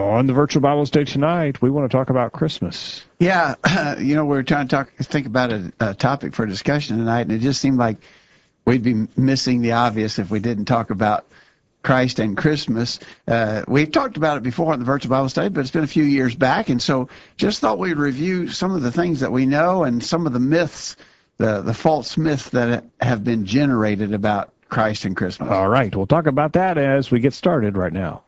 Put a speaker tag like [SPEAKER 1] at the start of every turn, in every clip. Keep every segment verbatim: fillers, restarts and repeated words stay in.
[SPEAKER 1] On the Virtual Bible Study tonight, we want to talk about Christmas.
[SPEAKER 2] Yeah, you know, we were trying to talk, think about a, a topic for discussion tonight, and it just seemed like we'd be missing the obvious if we didn't talk about Christ and Christmas. Uh, we've talked about it before on the Virtual Bible Study, but it's been a few years back, and so just thought we'd review some of the things that we know and some of the myths, the, the false myths that have been generated about Christ and Christmas.
[SPEAKER 1] All right, we'll talk about that as we get started right now.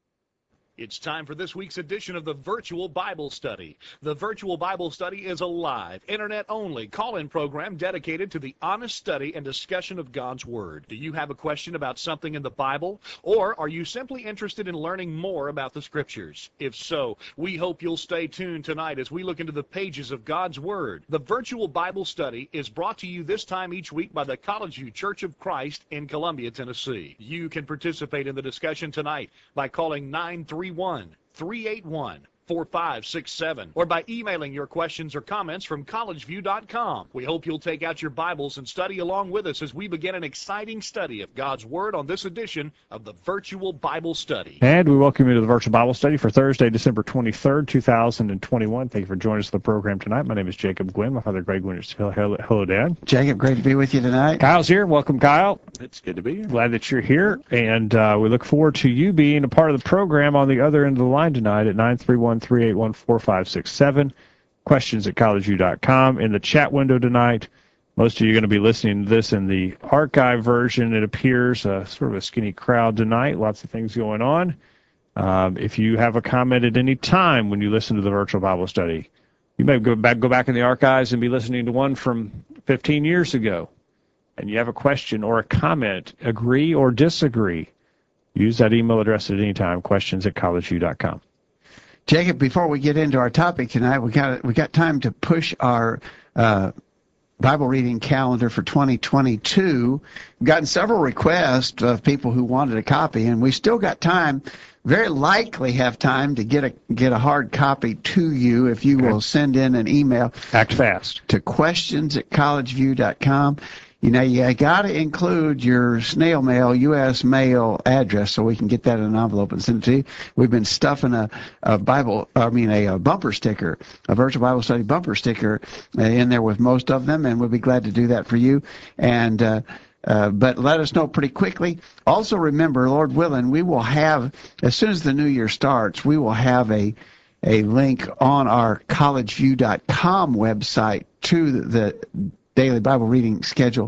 [SPEAKER 3] It's time for this week's edition of the Virtual Bible Study. The Virtual Bible Study is a live, internet-only call-in program dedicated to the honest study and discussion of God's Word. Do you have a question about something in the Bible, or are you simply interested in learning more about the Scriptures? If so, we hope you'll stay tuned tonight as we look into the pages of God's Word. The Virtual Bible Study is brought to you this time each week by the College View Church of Christ in Columbia, Tennessee. You can participate in the discussion tonight by calling nine three one, three eight one, four five six seven or by emailing your questions or comments from college view dot com. We hope you'll take out your Bibles and study along with us as we begin an exciting study of God's Word on this edition of the Virtual Bible Study.
[SPEAKER 1] And we welcome you to the Virtual Bible Study for Thursday, December twenty-third, two thousand twenty-one. Thank you for joining us on the program tonight. My name is Jacob Gwynn. My father, Greg Gwynn, is hello, hello, Dad.
[SPEAKER 2] Jacob, great to be with you tonight.
[SPEAKER 1] Kyle's here. Welcome, Kyle.
[SPEAKER 4] It's good to be here.
[SPEAKER 1] Glad that you're here, and uh, we look forward to you being a part of the program on the other end of the line tonight at nine three one, three eight one, four five six seven, questions at college view dot com. In the chat window tonight, most of you are going to be listening to this in the archive version. It appears uh, sort of a skinny crowd tonight, lots of things going on. Um, if you have a comment at any time when you listen to the Virtual Bible Study, you may go back, go back in the archives and be listening to one from fifteen years ago, and you have a question or a comment, agree or disagree, use that email address at any time, questions at college view dot com.
[SPEAKER 2] Jacob, before we get into our topic tonight, we got we got time to push our uh, Bible reading calendar for twenty twenty-two. We've gotten several requests of people who wanted a copy, and we still got time, very likely have time to get a get a hard copy to you if you will send in an email.
[SPEAKER 1] Act fast.
[SPEAKER 2] To questions at college view dot com. You know, you got to include your snail mail, U S mail address so we can get that in an envelope and send it to you. We've been stuffing a, a Bible, I mean, a, a bumper sticker, a Virtual Bible Study bumper sticker uh, in there with most of them, and we'll be glad to do that for you. And uh, uh, but let us know pretty quickly. Also remember, Lord willing, we will have, as soon as the new year starts, we will have a a link on our college view dot com website to the, the daily Bible reading schedule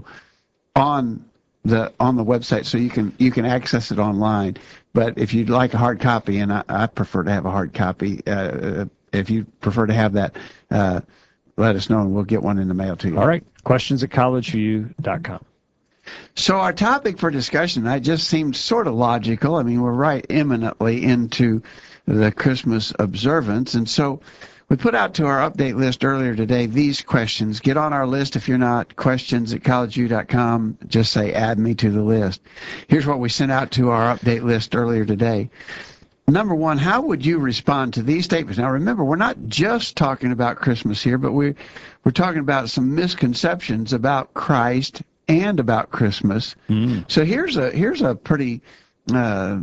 [SPEAKER 2] on the on the website, so you can you can access it online. But if you'd like a hard copy, and I, I prefer to have a hard copy, uh, if you prefer to have that, uh, let us know and we'll get one in the mail to you.
[SPEAKER 1] All right, questions at college view dot com.
[SPEAKER 2] So our topic for discussion tonight just seemed sort of logical. I mean, we're right imminently into the Christmas observance, and so we put out to our update list earlier today these questions. Get on our list if you're not. Questions at college view dot com. Just say, add me to the list. Here's what we sent out to our update list earlier today. Number one, how would you respond to these statements? Now, remember, we're not just talking about Christmas here, but we're, we're talking about some misconceptions about Christ and about Christmas. Mm. So here's a, here's a pretty Uh,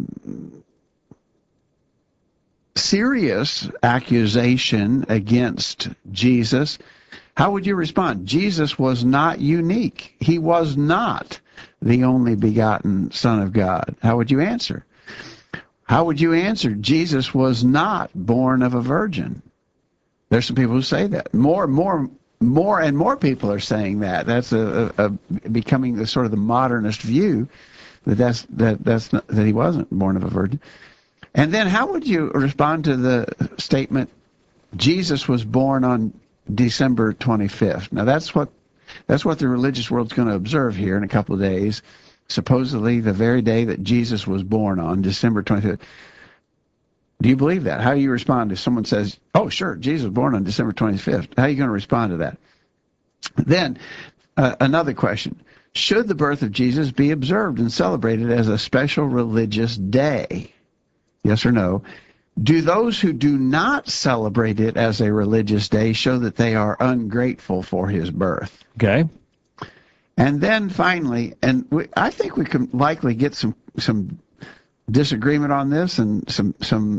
[SPEAKER 2] serious accusation against Jesus. How would you respond? Jesus was not unique. He was not the only begotten Son of God. How would you answer? How would you answer? Jesus was not born of a virgin. There's some people who say that. More and more, more and more people are saying that. That's a, a, a becoming the sort of the modernist view that that's that that's not, that he wasn't born of a virgin. And then how would you respond to the statement, Jesus was born on December twenty-fifth? Now, that's what that's what the religious world's going to observe here in a couple of days, supposedly the very day that Jesus was born on, December twenty-fifth. Do you believe that? How do you respond if someone says, oh, sure, Jesus was born on December twenty-fifth? How are you going to respond to that? Then, uh, another question. Should the birth of Jesus be observed and celebrated as a special religious day? Yes or no? Do those who do not celebrate it as a religious day show that they are ungrateful for his birth?
[SPEAKER 1] Okay.
[SPEAKER 2] And then finally, and we, I think we can likely get some some disagreement on this and some some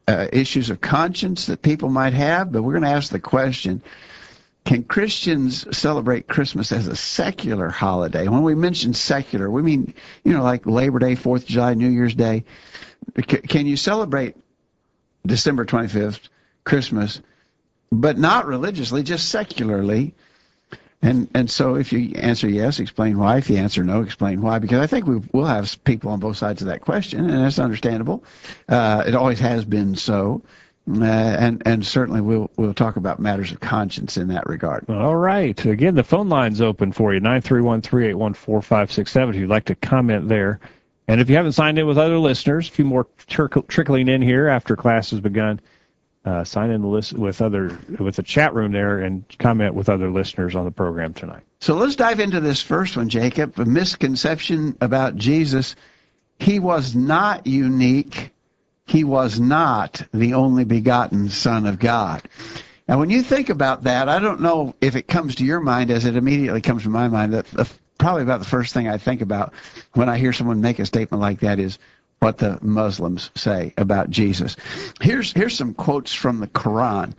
[SPEAKER 2] uh, issues of conscience that people might have, but we're going to ask the question, can Christians celebrate Christmas as a secular holiday? When we mention secular, we mean, you know, like Labor Day, fourth of July, New Year's Day. C- can you celebrate December twenty-fifth, Christmas, but not religiously, just secularly? And and so if you answer yes, explain why. If you answer no, explain why. Because I think we will have people on both sides of that question, and that's understandable. Uh, it always has been so. Uh, and and certainly we'll we'll talk about matters of conscience in that regard.
[SPEAKER 1] All right. Again, the phone line's open for you, nine three one, three eight one, four five six seven, if you'd like to comment there. And if you haven't signed in with other listeners, a few more trickle, trickling in here after class has begun. Uh, sign in the list with other with the chat room there and comment with other listeners on the program tonight.
[SPEAKER 2] So let's dive into this first one, Jacob. A misconception about Jesus. He was not unique. He was not the only begotten Son of God. Now, when you think about that, I don't know if it comes to your mind as it immediately comes to my mind. That the, probably about the first thing I think about when I hear someone make a statement like that is what the Muslims say about Jesus. Here's here's some quotes from the Quran.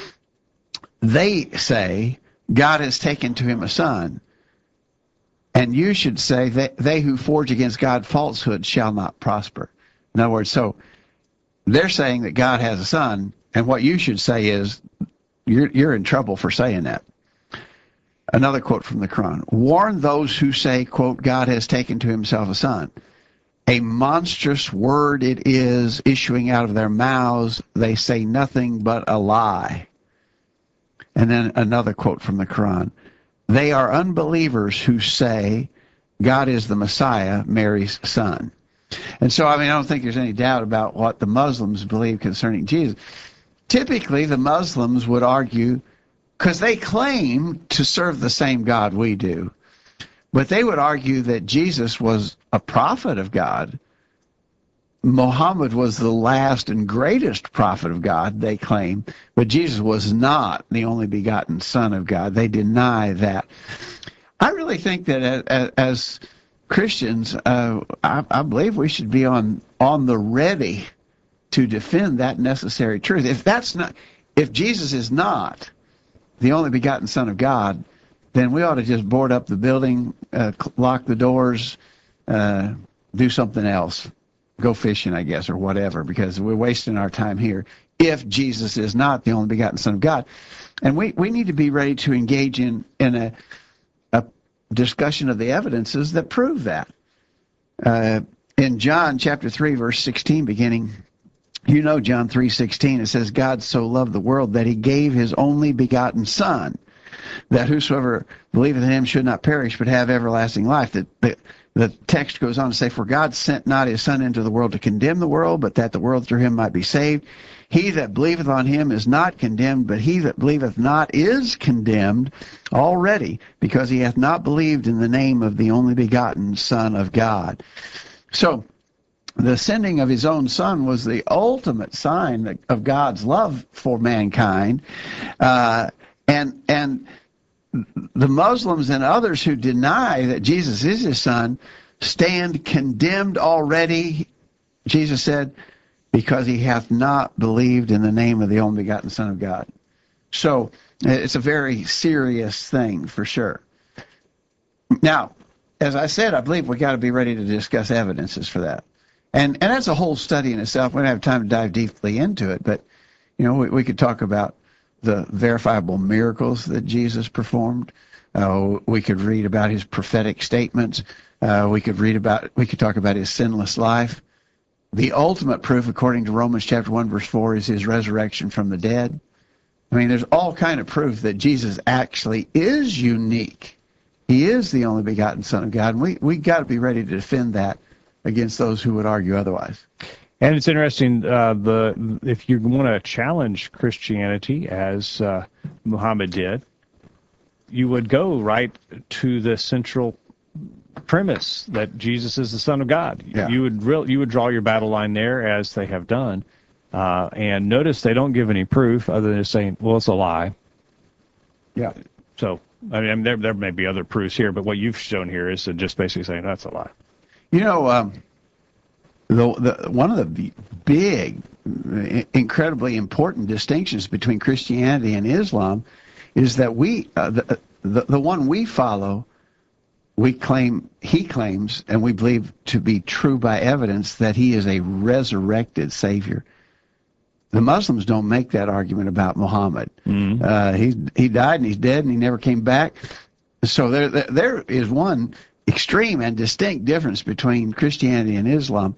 [SPEAKER 2] They say God has taken to him a son, and you should say that they who forge against God falsehood shall not prosper. In other words, so they're saying that God has a son, and what you should say is you're you're in trouble for saying that. Another quote from the Quran: warn those who say, quote, God has taken to himself a son. A monstrous word it is issuing out of their mouths. They say nothing but a lie. And then another quote from the Quran: they are unbelievers who say God is the Messiah, Mary's son. And so, I mean, I don't think there's any doubt about what the Muslims believe concerning Jesus. Typically, the Muslims would argue, because they claim to serve the same God we do, but they would argue that Jesus was a prophet of God. Muhammad was the last and greatest prophet of God, they claim, but Jesus was not the only begotten Son of God. They deny that. I really think that as, as Christians, uh, I, I believe we should be on on the ready to defend that necessary truth. If that's not, if Jesus is not the only begotten Son of God, then we ought to just board up the building, uh, lock the doors, uh, do something else, go fishing, I guess, or whatever, because we're wasting our time here if Jesus is not the only begotten Son of God. And we, we need to be ready to engage in, in a, a discussion of the evidences that prove that. Uh, in John chapter three, verse sixteen, beginning, you know John three sixteen, it says, God so loved the world that he gave his only begotten Son, that whosoever believeth in him should not perish but have everlasting life. That the, the text goes on to say, for God sent not his Son into the world to condemn the world, but that the world through him might be saved. He that believeth on him is not condemned, but he that believeth not is condemned already, because he hath not believed in the name of the only begotten Son of God. So the sending of his own Son was the ultimate sign of God's love for mankind. Uh, and and the Muslims and others who deny that Jesus is his Son stand condemned already, Jesus said, because he hath not believed in the name of the only begotten Son of God. So it's a very serious thing for sure. Now, as I said, I believe we got to be ready to discuss evidences for that. And and that's a whole study in itself. We don't have time to dive deeply into it, but you know, we, we could talk about the verifiable miracles that Jesus performed. Uh, we could read about his prophetic statements. Uh, we could read about, we could talk about his sinless life. The ultimate proof, according to Romans chapter one, verse four, is his resurrection from the dead. I mean, there's all kind of proof that Jesus actually is unique. He is the only begotten Son of God, and we we got to be ready to defend that against those who would argue otherwise.
[SPEAKER 1] And it's interesting, uh, the if you want to challenge Christianity, as uh, Muhammad did, you would go right to the central premise that Jesus is the Son of God.
[SPEAKER 2] Yeah.
[SPEAKER 1] You would real, you would draw your battle line there, as they have done. Uh, and notice they don't give any proof other than just saying, well, it's a lie.
[SPEAKER 2] Yeah.
[SPEAKER 1] So, I mean, there there may be other proofs here, but what you've shown here is just basically saying that's a lie.
[SPEAKER 2] You know, um, the, the one of the big, incredibly important distinctions between Christianity and Islam is that we, uh, the, the the one we follow, we claim, he claims, and we believe to be true by evidence, that he is a resurrected Savior. The Muslims don't make that argument about Muhammad. Mm-hmm. Uh, he he died and he's dead and he never came back. So there there, there is one extreme and distinct difference between Christianity and Islam.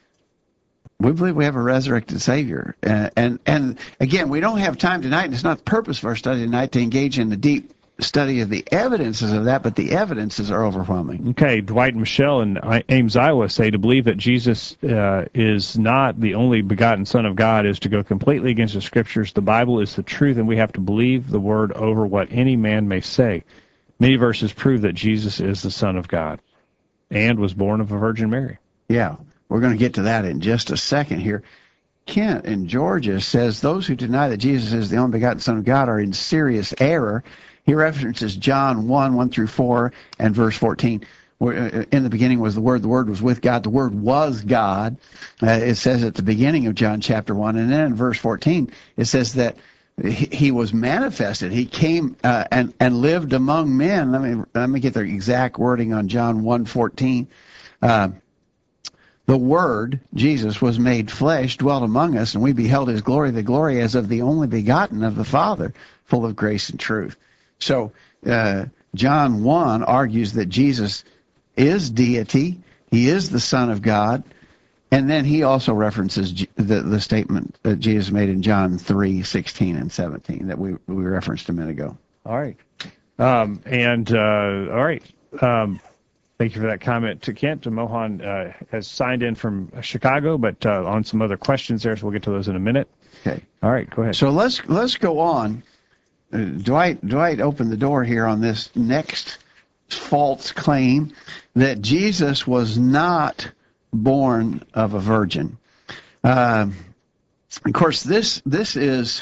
[SPEAKER 2] We believe we have a resurrected Savior. Uh, and, and again, we don't have time tonight, and it's not the purpose of our study tonight to engage in the deep study of the evidences of that, but the evidences are overwhelming.
[SPEAKER 1] Okay, Dwight and Michelle in Ames, Iowa say to believe that Jesus uh, is not the only begotten Son of God is to go completely against the Scriptures. The Bible is the truth, and we have to believe the Word over what any man may say. Many verses prove that Jesus is the Son of God and was born of a Virgin Mary.
[SPEAKER 2] Yeah, we're going to get to that in just a second here. Kent in Georgia says those who deny that Jesus is the only begotten Son of God are in serious error. He references John one, one through four, and verse fourteen. Where in the beginning was the Word, the Word was with God, the Word was God. Uh, it says at the beginning of John chapter one, and then in verse fourteen, it says that he, he was manifested. He came uh, and, and lived among men. Let me, let me get the exact wording on John one, fourteen. Uh, The Word, Jesus, was made flesh, dwelt among us, and we beheld his glory, the glory as of the only begotten of the Father, full of grace and truth. So uh, John one argues that Jesus is deity, he is the Son of God, and then he also references G- the, the statement that Jesus made in John three, sixteen and seventeen that we, we referenced a minute ago.
[SPEAKER 1] All right. Um, and, uh, all right. Um, Thank you for that comment to Kent. Mohan uh, has signed in from Chicago, but uh, on some other questions there, so we'll get to those in a minute.
[SPEAKER 2] Okay.
[SPEAKER 1] All right, go ahead.
[SPEAKER 2] So let's let's go on. Uh, Dwight Dwight opened the door here on this next false claim that Jesus was not born of a virgin. Uh, of course, this this is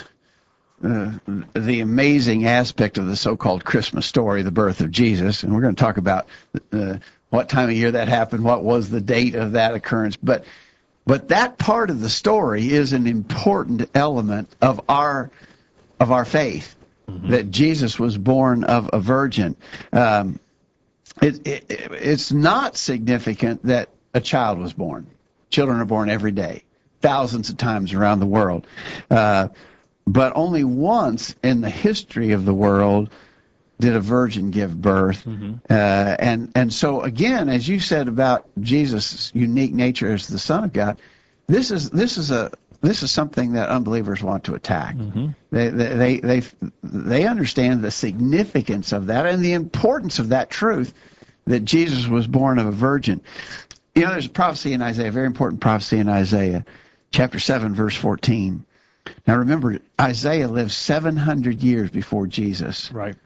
[SPEAKER 2] uh, the amazing aspect of the so-called Christmas story, the birth of Jesus, and we're going to talk about uh, what time of year that happened, what was the date of that occurrence, but but that part of the story is an important element of our of our faith, mm-hmm. that Jesus was born of a virgin. Um, it, it, it's not significant that a child was born. Children are born every day, thousands of times around the world. Uh, But only once in the history of the world did a virgin give birth. Mm-hmm. Uh, and, and so, again, as you said about Jesus' unique nature as the Son of God, this is this is a this is something that unbelievers want to attack. Mm-hmm. They, they they they they understand the significance of that and the importance of that truth, that Jesus was born of a virgin. You know, there's a prophecy in Isaiah, a very important prophecy in Isaiah, chapter seven, verse fourteen. Now remember, Isaiah lived seven hundred years before Jesus.
[SPEAKER 1] Right.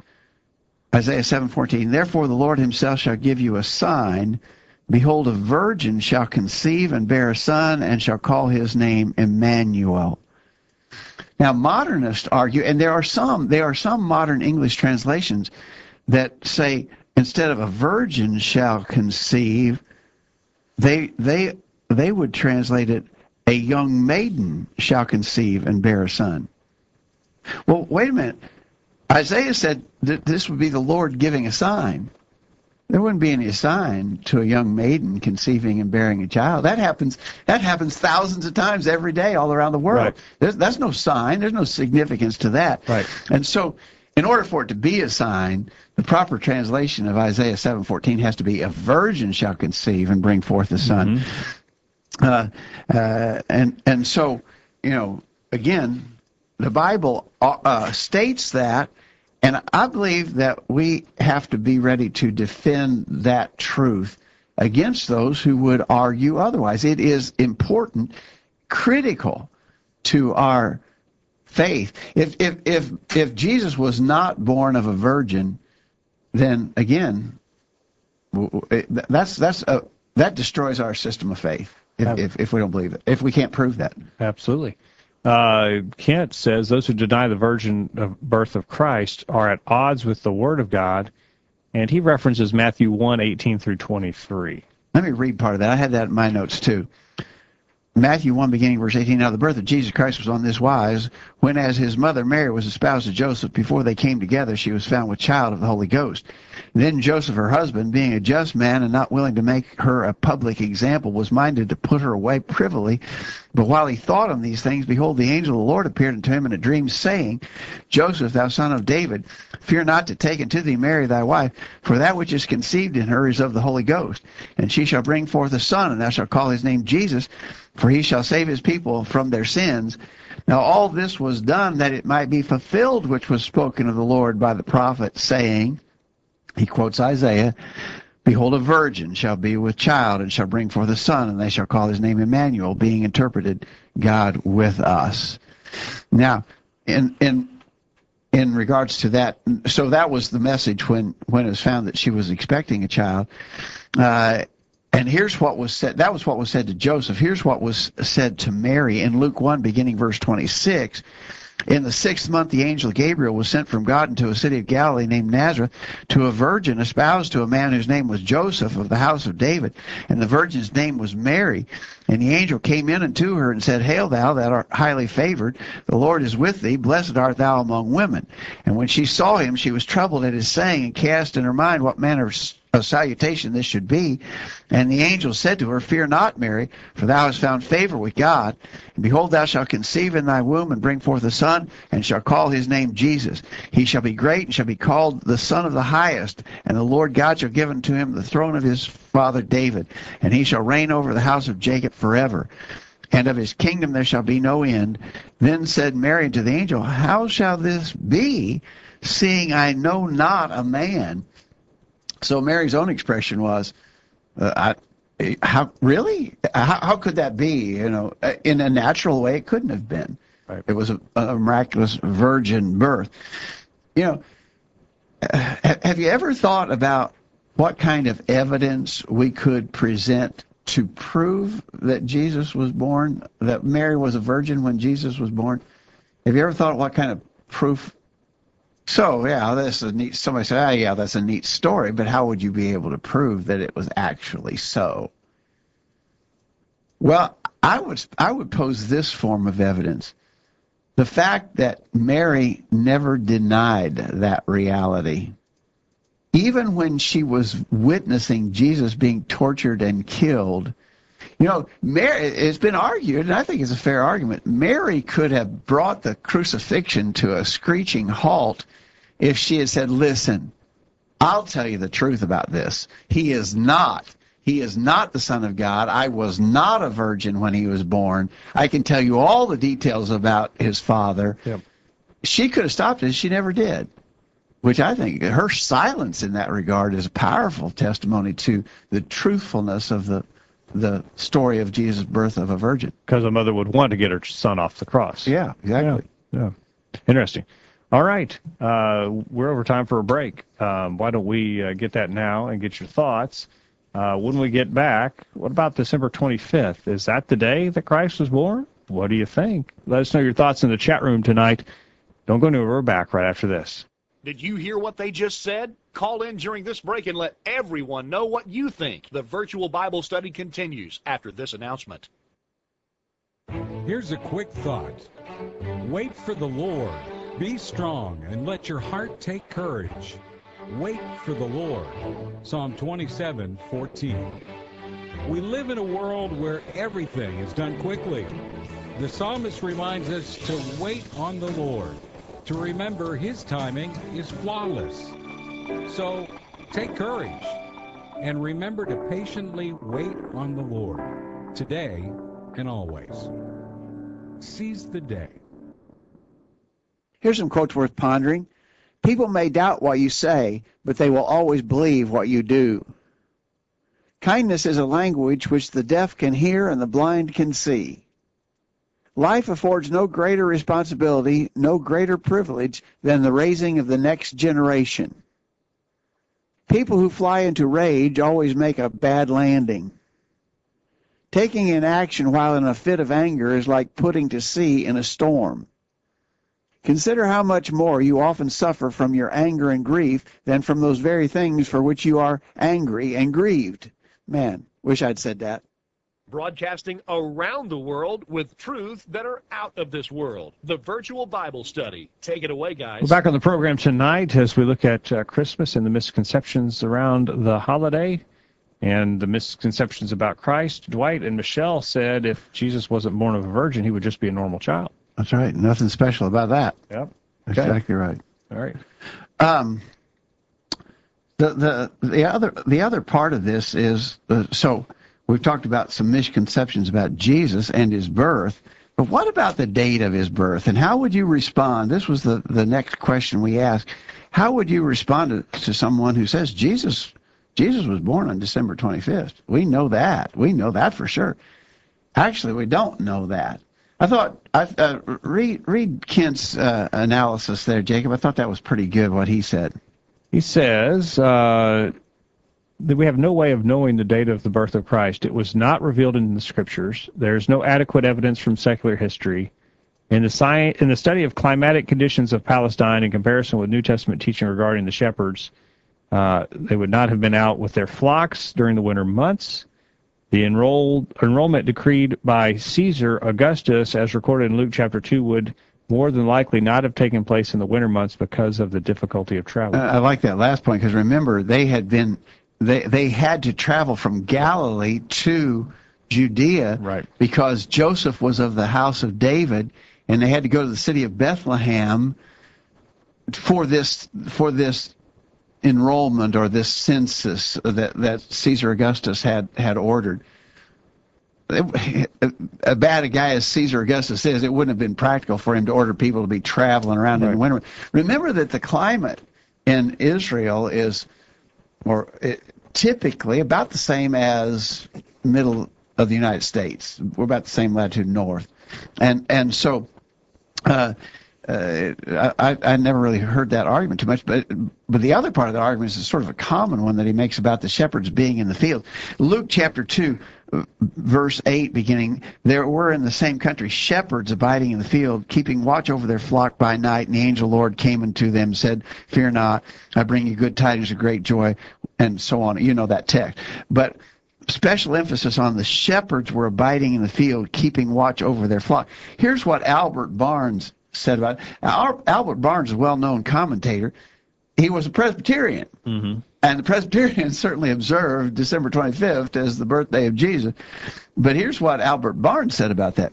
[SPEAKER 2] Isaiah seven fourteen, therefore the Lord himself shall give you a sign. Behold, a virgin shall conceive and bear a son, and shall call his name Emmanuel. Now modernists argue, and there are some, there are some modern English translations that say, instead of a virgin shall conceive, they they they would translate it, a young maiden shall conceive and bear a son. Well, wait a minute. Isaiah said that this would be the Lord giving a sign. There wouldn't be any sign to a young maiden conceiving and bearing a child. That happens That happens thousands of times every day all around the world.
[SPEAKER 1] Right.
[SPEAKER 2] There's, that's no sign. There's no significance to that.
[SPEAKER 1] Right.
[SPEAKER 2] And so in order for it to be a sign, the proper translation of Isaiah seven fourteen has to be, a virgin shall conceive and bring forth a son. Mm-hmm. Uh, uh, and and so, you know, again, the Bible uh, states that, and I believe that we have to be ready to defend that truth against those who would argue otherwise. It is important, critical to our faith. If if if if Jesus was not born of a virgin, then again, that's that's a, that destroys our system of faith. If, if, if we don't believe it, if we can't prove that.
[SPEAKER 1] Absolutely. Uh, Kent says those who deny the virgin of birth of Christ are at odds with the Word of God, and he references Matthew one, eighteen through twenty-three.
[SPEAKER 2] Let me read part of that. I had that in my notes too. Matthew one, beginning verse eighteen. Now the birth of Jesus Christ was on this wise, when as his mother Mary was espoused to Joseph, before they came together, she was found with child of the Holy Ghost. Then Joseph, her husband, being a just man and not willing to make her a public example, was minded to put her away privily. But while he thought on these things, behold, the angel of the Lord appeared unto him in a dream, saying, Joseph, thou son of David, fear not to take unto thee Mary thy wife, for that which is conceived in her is of the Holy Ghost. And she shall bring forth a son, and thou shalt call his name Jesus, for he shall save his people from their sins. Now all this was done that it might be fulfilled which was spoken of the Lord by the prophet, saying, he quotes Isaiah, behold, a virgin shall be with child, and shall bring forth a son, and they shall call his name Emmanuel, being interpreted, God with us. Now, in in in regards to that, so that was the message when, when it was found that she was expecting a child. Uh, and here's what was said. That was what was said to Joseph. Here's what was said to Mary in Luke one, beginning verse twenty-six. In the sixth month, the angel Gabriel was sent from God into a city of Galilee named Nazareth to a virgin espoused to a man whose name was Joseph of the house of David. And the virgin's name was Mary. And the angel came in unto her and said, Hail thou that art highly favored, the Lord is with thee, blessed art thou among women. And when she saw him, she was troubled at his saying, and cast in her mind what manner of of salutation this should be. And the angel said to her, Fear not, Mary, for thou hast found favor with God. And behold, thou shalt conceive in thy womb, and bring forth a son, and shall call his name Jesus. He shall be great, and shall be called the Son of the Highest. And the Lord God shall give unto him the throne of his father David. And he shall reign over the house of Jacob forever. And of his kingdom there shall be no end. Then said Mary unto the angel, How shall this be, seeing I know not a man? So Mary's own expression was, uh, I, how really? How, how could that be? You know, in a natural way, it couldn't have been. Right. It was a, a miraculous virgin birth. You know, have you ever thought about what kind of evidence we could present to prove that Jesus was born, that Mary was a virgin when Jesus was born? Have you ever thought what kind of proof? So, yeah, that's a neat, somebody said, oh, yeah, that's a neat story, but how would you be able to prove that it was actually so? Well, I would, I would pose this form of evidence. The fact that Mary never denied that reality. Even when she was witnessing Jesus being tortured and killed, you know, Mary, it's been argued, and I think it's a fair argument, Mary could have brought the crucifixion to a screeching halt if she had said, listen, I'll tell you the truth about this. He is not. He is not the Son of God. I was not a virgin when he was born. I can tell you all the details about his father. Yep. She could have stopped it. She never did, which I think her silence in that regard is a powerful testimony to the truthfulness of the the story of Jesus' birth of a virgin.
[SPEAKER 1] Because a mother would want to get her son off the cross.
[SPEAKER 2] Yeah, exactly.
[SPEAKER 1] Yeah, yeah. Interesting. All right. Uh, we're over time for a break. Um, why don't we uh, get that now and get your thoughts? Uh, when we get back, what about December twenty-fifth? Is that the day that Christ was born? What do you think? Let us know your thoughts in the chat room tonight. Don't go anywhere. We're back right after this.
[SPEAKER 3] Did you hear what they just said? Call in during this break and let everyone know what you think. The virtual Bible study continues after this announcement.
[SPEAKER 4] Here's a quick thought. Wait for the Lord. Be strong and let your heart take courage. Wait for the Lord. Psalm twenty-seven fourteen. We live in a world where everything is done quickly. The psalmist reminds us to wait on the Lord, to remember his timing is flawless. So take courage and remember to patiently wait on the Lord, today and always. Seize the day.
[SPEAKER 2] Here's some quotes worth pondering. People may doubt what you say, but they will always believe what you do. Kindness is a language which the deaf can hear and the blind can see. Life affords no greater responsibility, no greater privilege than the raising of the next generation. People who fly into rage always make a bad landing. Taking an action while in a fit of anger is like putting to sea in a storm. Consider how much more you often suffer from your anger and grief than from those very things for which you are angry and grieved. Man, Wish I'd said that.
[SPEAKER 3] Broadcasting around the world with truths that are out of this world. The Virtual Bible Study. Take it away, guys.
[SPEAKER 1] We're back on the program tonight as we look at uh, Christmas and the misconceptions around the holiday and the misconceptions about Christ. Dwight and Michelle said if Jesus wasn't born of a virgin, he would just be a normal child.
[SPEAKER 2] That's right. Nothing special about that.
[SPEAKER 1] Yep.
[SPEAKER 2] Okay. Exactly right.
[SPEAKER 1] All right.
[SPEAKER 2] Um, the the the other the other part of this is uh, so we've talked about some misconceptions about Jesus and his birth, but what about the date of his birth, and how would you respond? This was the the next question we asked. How would you respond to, to someone who says Jesus Jesus was born on December twenty-fifth? We know that. We know that for sure. Actually, we don't know that. I thought I uh, read read Kent's uh, analysis there, Jacob. I thought that was pretty good what he said.
[SPEAKER 1] He says uh, that we have no way of knowing the date of the birth of Christ. It was not revealed in the Scriptures. There's no adequate evidence from secular history. In the, sci- in the study of climatic conditions of Palestine in comparison with New Testament teaching regarding the shepherds, uh, they would not have been out with their flocks during the winter months. The enrolled, enrollment decreed by Caesar Augustus, as recorded in Luke chapter two, would more than likely not have taken place in the winter months because of the difficulty of travel.
[SPEAKER 2] Uh, I like that last point because remember they had been they they had to travel from Galilee to Judea,
[SPEAKER 1] right,
[SPEAKER 2] because Joseph was of the house of David, and they had to go to the city of Bethlehem for this for this enrollment or this census that that Caesar Augustus had had ordered. A bad a guy as Caesar Augustus is, it wouldn't have been practical for him to order people to be traveling around right. in the winter. Remember that the climate in Israel is, or it, typically about the same as middle of the United States. We're about the same latitude north, and and so uh, uh, I I never really heard that argument too much. But but the other part of the argument is sort of a common one that he makes about the shepherds being in the field. Luke chapter two. Verse eight beginning, there were in the same country shepherds abiding in the field, keeping watch over their flock by night, and the angel Lord came unto them, said, fear not, I bring you good tidings of great joy, and so on. You know that text. But special emphasis on the shepherds were abiding in the field, keeping watch over their flock. Here's what Albert Barnes said about it. Now, Albert Barnes is a well-known commentator. He was a Presbyterian.
[SPEAKER 1] Mm-hmm.
[SPEAKER 2] And the Presbyterians certainly observed December twenty-fifth as the birthday of Jesus. But here's what Albert Barnes said about that.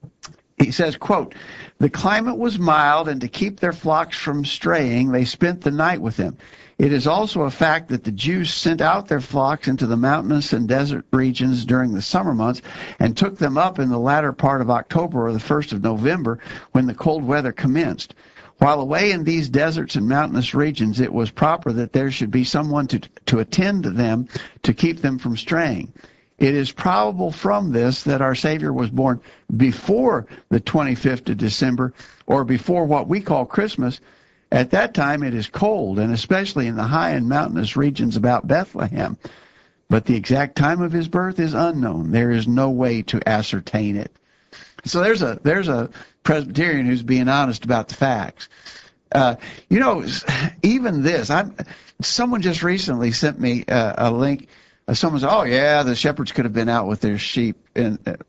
[SPEAKER 2] He says, quote, the climate was mild, and to keep their flocks from straying, they spent the night with them. It is also a fact that the Jews sent out their flocks into the mountainous and desert regions during the summer months and took them up in the latter part of October or the first of November when the cold weather commenced. While away in these deserts and mountainous regions, it was proper that there should be someone to, to attend to them to keep them from straying. It is probable from this that our Savior was born before the twenty-fifth of December, or before what we call Christmas. At that time it is cold, and especially in the high and mountainous regions about Bethlehem. But the exact time of his birth is unknown. There is no way to ascertain it. So there's a there's a Presbyterian who's being honest about the facts. Uh, you know, even this, I'm, someone just recently sent me uh, a link. Uh, someone said, oh, yeah, the shepherds could have been out with their sheep. And uh,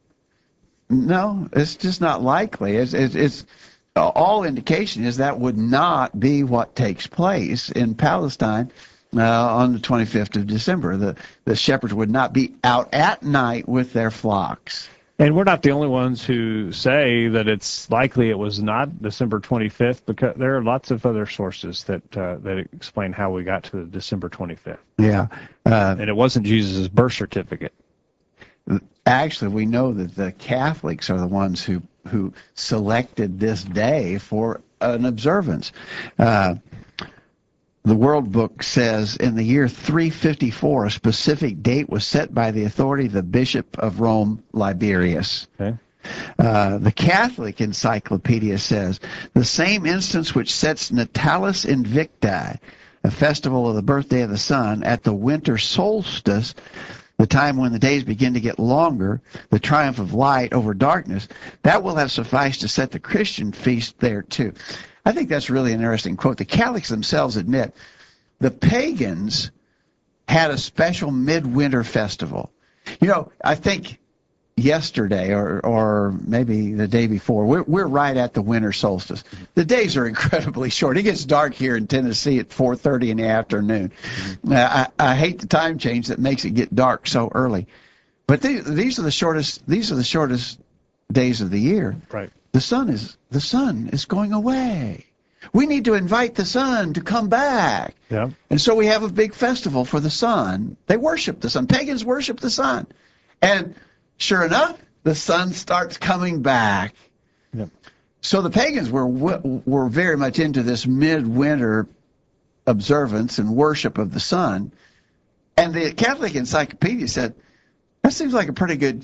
[SPEAKER 2] no, it's just not likely. It's, it's, it's all indication is that would not be what takes place in Palestine uh, on the twenty-fifth of December. The, the shepherds would not be out at night with their flocks.
[SPEAKER 1] And we're not the only ones who say that it's likely it was not December twenty-fifth, because there are lots of other sources that uh, that explain how we got to the December twenty-fifth.
[SPEAKER 2] Yeah. Uh,
[SPEAKER 1] and it wasn't Jesus' birth certificate.
[SPEAKER 2] Actually, we know that the Catholics are the ones who, who selected this day for an observance. Uh, The World Book says in the year three fifty-four, a specific date was set by the authority of the Bishop of Rome, Liberius.
[SPEAKER 1] Okay.
[SPEAKER 2] Uh, the Catholic Encyclopedia says the same instance which sets Natalis Invicti, a festival of the birthday of the sun, at the winter solstice, the time when the days begin to get longer, the triumph of light over darkness, that will have sufficed to set the Christian feast there too. I think that's really an interesting quote. The Catholics themselves admit the pagans had a special midwinter festival. You know, I think yesterday or or maybe the day before, we're we're right at the winter solstice. The days are incredibly short. It gets dark here in Tennessee at four thirty in the afternoon. Mm-hmm. I, I hate the time change that makes it get dark so early. But these, these are the shortest these are the shortest days of the year.
[SPEAKER 1] Right.
[SPEAKER 2] The sun is the sun is going away. We need to invite the sun to come back.
[SPEAKER 1] Yeah.
[SPEAKER 2] And so we have a big festival for the sun. They worship the sun. Pagans worship the sun. And sure enough, the sun starts coming back.
[SPEAKER 1] Yep.
[SPEAKER 2] So the pagans were were very much into this midwinter observance and worship of the sun. And the Catholic Encyclopedia said, that seems like a pretty good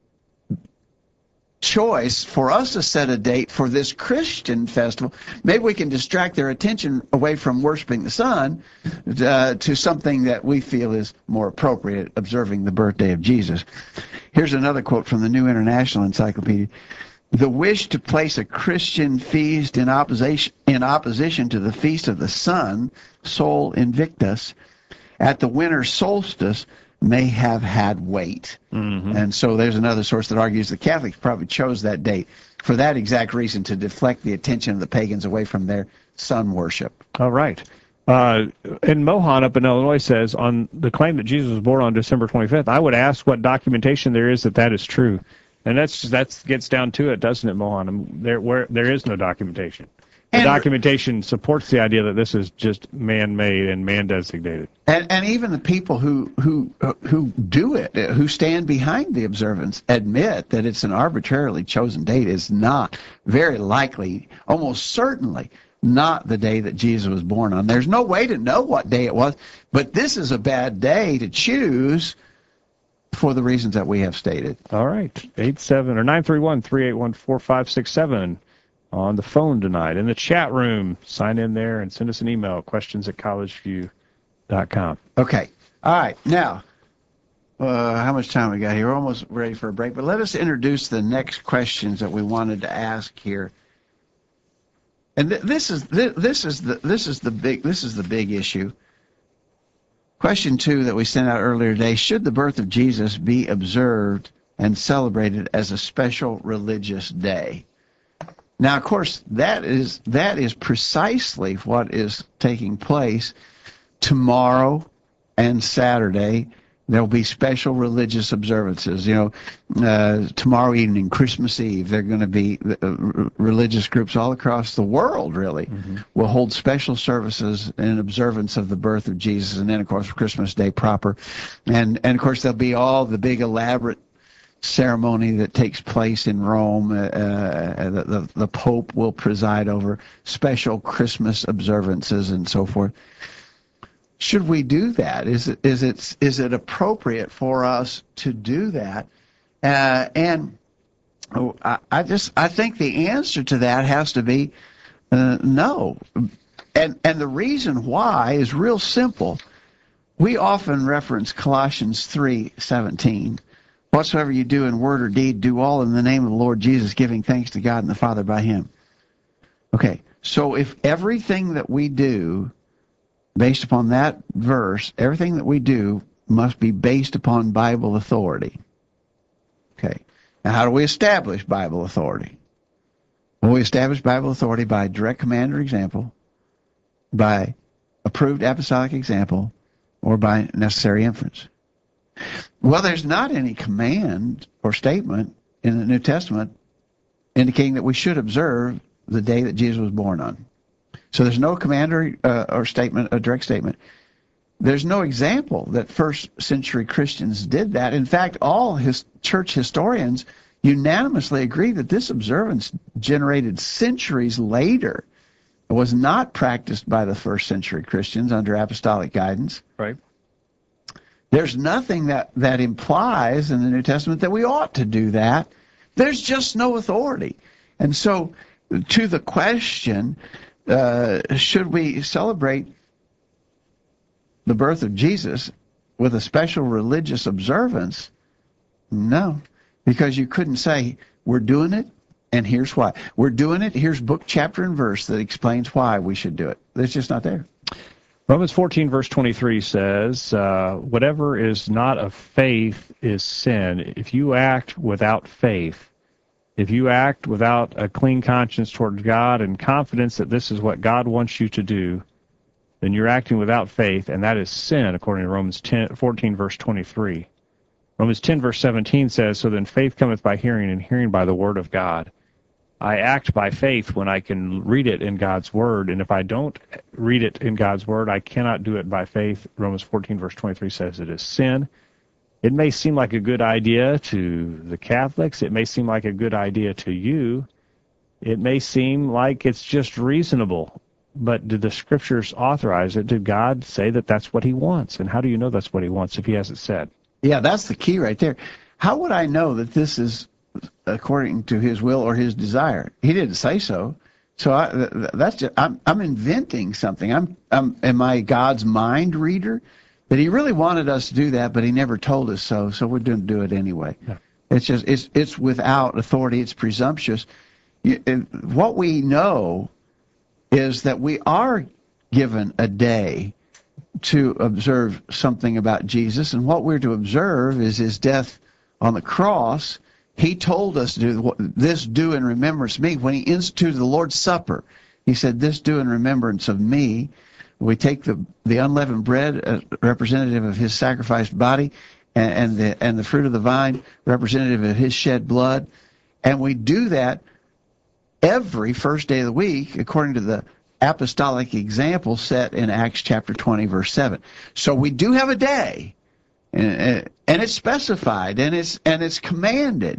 [SPEAKER 2] choice for us to set a date for this Christian festival. Maybe we can distract their attention away from worshiping the sun uh, to something that we feel is more appropriate, observing the birthday of Jesus. Here's another quote from the New International Encyclopedia. The wish to place a Christian feast in opposition, in opposition to the feast of the sun, Sol Invictus, at the winter solstice may have had weight. Mm-hmm. And so there's another source that argues the Catholics probably chose that date for that exact reason, to deflect the attention of the pagans away from their sun worship.
[SPEAKER 1] All right. Uh, and Mohan up in Illinois says, on the claim that Jesus was born on December twenty-fifth, I would ask what documentation there is that that is true. And that's that gets down to it, doesn't it, Mohan? There, where, there is no documentation. The and, documentation supports the idea that this is just man-made and man-designated.
[SPEAKER 2] And, and even the people who, who, who do it, who stand behind the observance, admit that it's an arbitrarily chosen date. Is not very likely, almost certainly, not the day that Jesus was born on. There's no way to know what day it was, but this is a bad day to choose for the reasons that we have stated.
[SPEAKER 1] All right. eight seven or nine three one, three eight one, four five six seven. On the phone tonight. In the chat room, sign in there and send us an email, questions at collegeview dot com.
[SPEAKER 2] Okay. All right. Now, uh, how much time we got here? We're almost ready for a break, but let us introduce the next questions that we wanted to ask here. And th this is th this is the this is the big this is the big issue. Question two that we sent out earlier today: should the birth of Jesus be observed and celebrated as a special religious day? Now, of course, that is that is precisely what is taking place tomorrow and Saturday. There'll be special religious observances. You know, uh, tomorrow evening, Christmas Eve, there are going to be uh, religious groups all across the world, really, mm-hmm. will hold special services in observance of the birth of Jesus. And then, of course, Christmas Day proper. And, and of course, there'll be all the big elaborate ceremony that takes place in Rome. Uh, the, the, the Pope will preside over special Christmas observances and so forth. Should we do that? Is it is it is it appropriate for us to do that? Uh, and I, I just I think the answer to that has to be uh, no. And and the reason why is real simple. We often reference Colossians three seventeen. Whatsoever you do in word or deed, do all in the name of the Lord Jesus, giving thanks to God and the Father by him. Okay, so if everything that we do, based upon that verse, everything that we do must be based upon Bible authority. Okay, now how do we establish Bible authority? Well, we establish Bible authority by direct command or example, by approved apostolic example, or by necessary inference. Well, there's not any command or statement in the New Testament indicating that we should observe the day that Jesus was born on. So there's no command or, uh, or statement, a direct statement. There's no example that first century Christians did that. In fact, all his church historians unanimously agree that this observance generated centuries later. It was not practiced by the first century Christians under apostolic guidance.
[SPEAKER 1] Right.
[SPEAKER 2] There's nothing that, that implies in the New Testament that we ought to do that. There's just no authority. And so to the question, uh, should we celebrate the birth of Jesus with a special religious observance? No, because you couldn't say, we're doing it, and here's why. We're doing it, here's book, chapter, and verse that explains why we should do it. It's just not there.
[SPEAKER 1] Romans fourteen, verse twenty-three says, uh, whatever is not of faith is sin. If you act without faith, if you act without a clean conscience towards God and confidence that this is what God wants you to do, then you're acting without faith, and that is sin, according to Romans ten, fourteen, verse twenty-three. Romans ten, verse seventeen says, so then faith cometh by hearing, and hearing by the word of God. I act by faith when I can read it in God's word, and if I don't read it in God's word, I cannot do it by faith. Romans fourteen, verse twenty-three says it is sin. It may seem like a good idea to the Catholics. It may seem like a good idea to you. It may seem like it's just reasonable. But did the Scriptures authorize it? Did God say that that's what he wants? And how do you know that's what he wants if he hasn't said?
[SPEAKER 2] Yeah, that's the key right there. How would I know that this is according to his will or his desire? He didn't say so. So I, that's just, I'm, I'm inventing something. I'm, I'm, am I God's mind reader? But he really wanted us to do that, but he never told us so. So we're going to do it anyway. Yeah. It's just it's it's without authority. It's presumptuous. What we know is that we are given a day to observe something about Jesus, and what we're to observe is his death on the cross. He told us to do this, do in remembrance of me. When he instituted the Lord's Supper, he said, this do in remembrance of me. We take the, the unleavened bread, as representative of his sacrificed body, and, and, the, and the fruit of the vine, representative of his shed blood. And we do that every first day of the week, according to the apostolic example set in Acts chapter twenty, verse seven. So we do have a day, and, and it's specified, and it's, and it's commanded.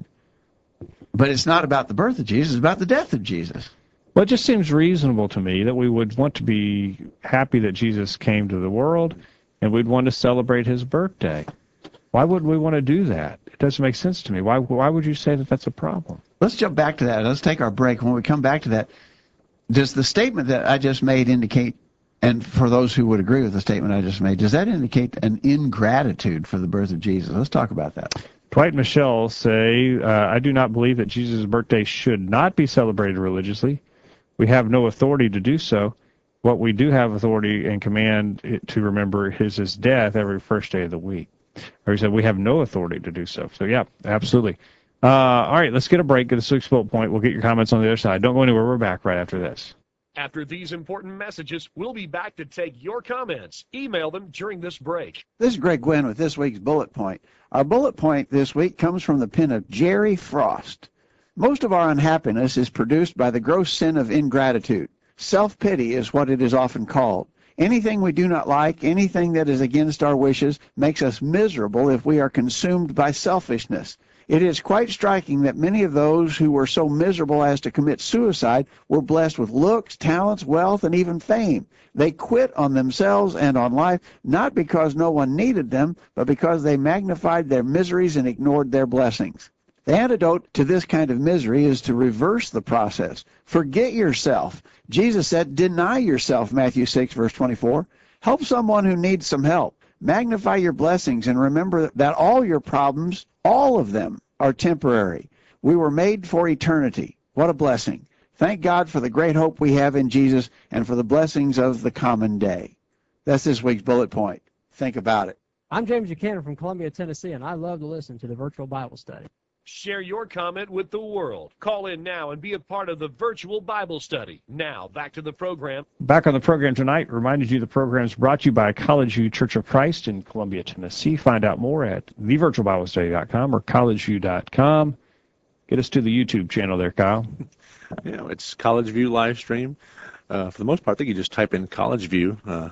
[SPEAKER 2] But it's not about the birth of Jesus, it's about the death of Jesus.
[SPEAKER 1] Well, it just seems reasonable to me that we would want to be happy that Jesus came to the world, and we'd want to celebrate his birthday. Why would we want to do that? It doesn't make sense to me. Why, why would you say that that's a problem?
[SPEAKER 2] Let's jump back to that. Let's take our break. When we come back to that, does the statement that I just made indicate, and for those who would agree with the statement I just made, does that indicate an ingratitude for the birth of Jesus? Let's talk about that.
[SPEAKER 1] Dwight and Michelle say, uh, I do not believe that Jesus' birthday should not be celebrated religiously. We have no authority to do so. What we do have authority and command it to remember is his death every first day of the week. Or he said we have no authority to do so. So, yeah, absolutely. Uh, all right, let's get a break at the sixth bullet point. We'll get your comments on the other side. Don't go anywhere. We're back right after this.
[SPEAKER 3] After these important messages, we'll be back to take your comments. Email them during this break.
[SPEAKER 2] This is Greg Gwynn with this week's bullet point. Our bullet point this week comes from the pen of Jerry Frost. Most of our unhappiness is produced by the gross sin of ingratitude. Self-pity is what it is often called. Anything we do not like, anything that is against our wishes, makes us miserable if we are consumed by selfishness. It is quite striking that many of those who were so miserable as to commit suicide were blessed with looks, talents, wealth, and even fame. They quit on themselves and on life, not because no one needed them, but because they magnified their miseries and ignored their blessings. The antidote to this kind of misery is to reverse the process. Forget yourself. Jesus said, deny yourself, Matthew six, verse twenty-four. Help someone who needs some help. Magnify your blessings and remember that all your problems, all of them, are temporary. We were made for eternity. What a blessing. Thank God for the great hope we have in Jesus and for the blessings of the common day. That's this week's bullet point. Think about it.
[SPEAKER 5] I'm James Buchanan from Columbia, Tennessee, and I love to listen to the virtual Bible study.
[SPEAKER 3] Share your comment with the world. Call in now and be a part of the virtual Bible study. Now, back to the program.
[SPEAKER 1] Back on the program tonight, reminded you the program is brought to you by College View Church of Christ in Columbia, Tennessee. Find out more at the virtual bible study dot com or college view dot com. Get us to the YouTube channel there, Kyle.
[SPEAKER 6] You know, it's College View live stream. Uh, for the most part, I think you just type in College View uh,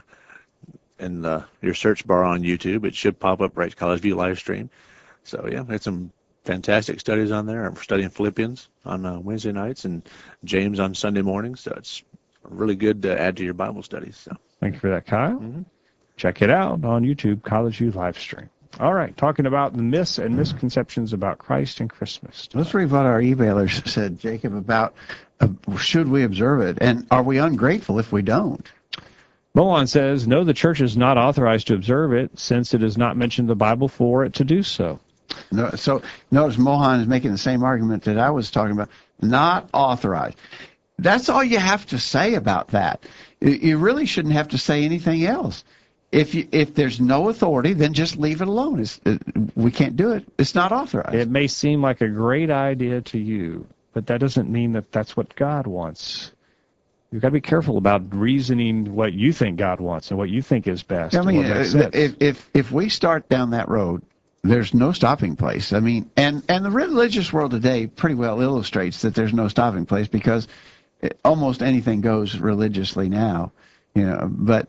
[SPEAKER 6] in uh, your search bar on YouTube. It should pop up right, College View live stream. So, yeah, it's some fantastic studies on there. I'm studying Philippians on uh, Wednesday nights and James on Sunday mornings. So it's really good to add to your Bible studies. So
[SPEAKER 1] thank you for that, Kyle.
[SPEAKER 6] Mm-hmm.
[SPEAKER 1] Check it out on YouTube, College View live stream. All right, talking about the myths and misconceptions about Christ and Christmas.
[SPEAKER 2] Let's read what our emailers said, Jacob, about uh, should we observe it, and are we ungrateful if we don't?
[SPEAKER 1] Mohan says, no, the church is not authorized to observe it since it is not mentioned in the Bible for it to do so.
[SPEAKER 2] No, so notice Mohan is making the same argument that I was talking about, not authorized. That's all you have to say about that. You you really shouldn't have to say anything else. If you, if there's no authority, then just leave it alone. It's, it, we can't do it. It's not authorized.
[SPEAKER 1] It may seem like a great idea to you, but that doesn't mean that that's what God wants. You've got to be careful about reasoning what you think God wants and what you think is best.
[SPEAKER 2] I mean,
[SPEAKER 1] and what makes
[SPEAKER 2] uh,
[SPEAKER 1] sense.
[SPEAKER 2] if if if we start down that road, there's no stopping place. I mean, and and the religious world today pretty well illustrates that there's no stopping place, because it, almost anything goes religiously now, you know. But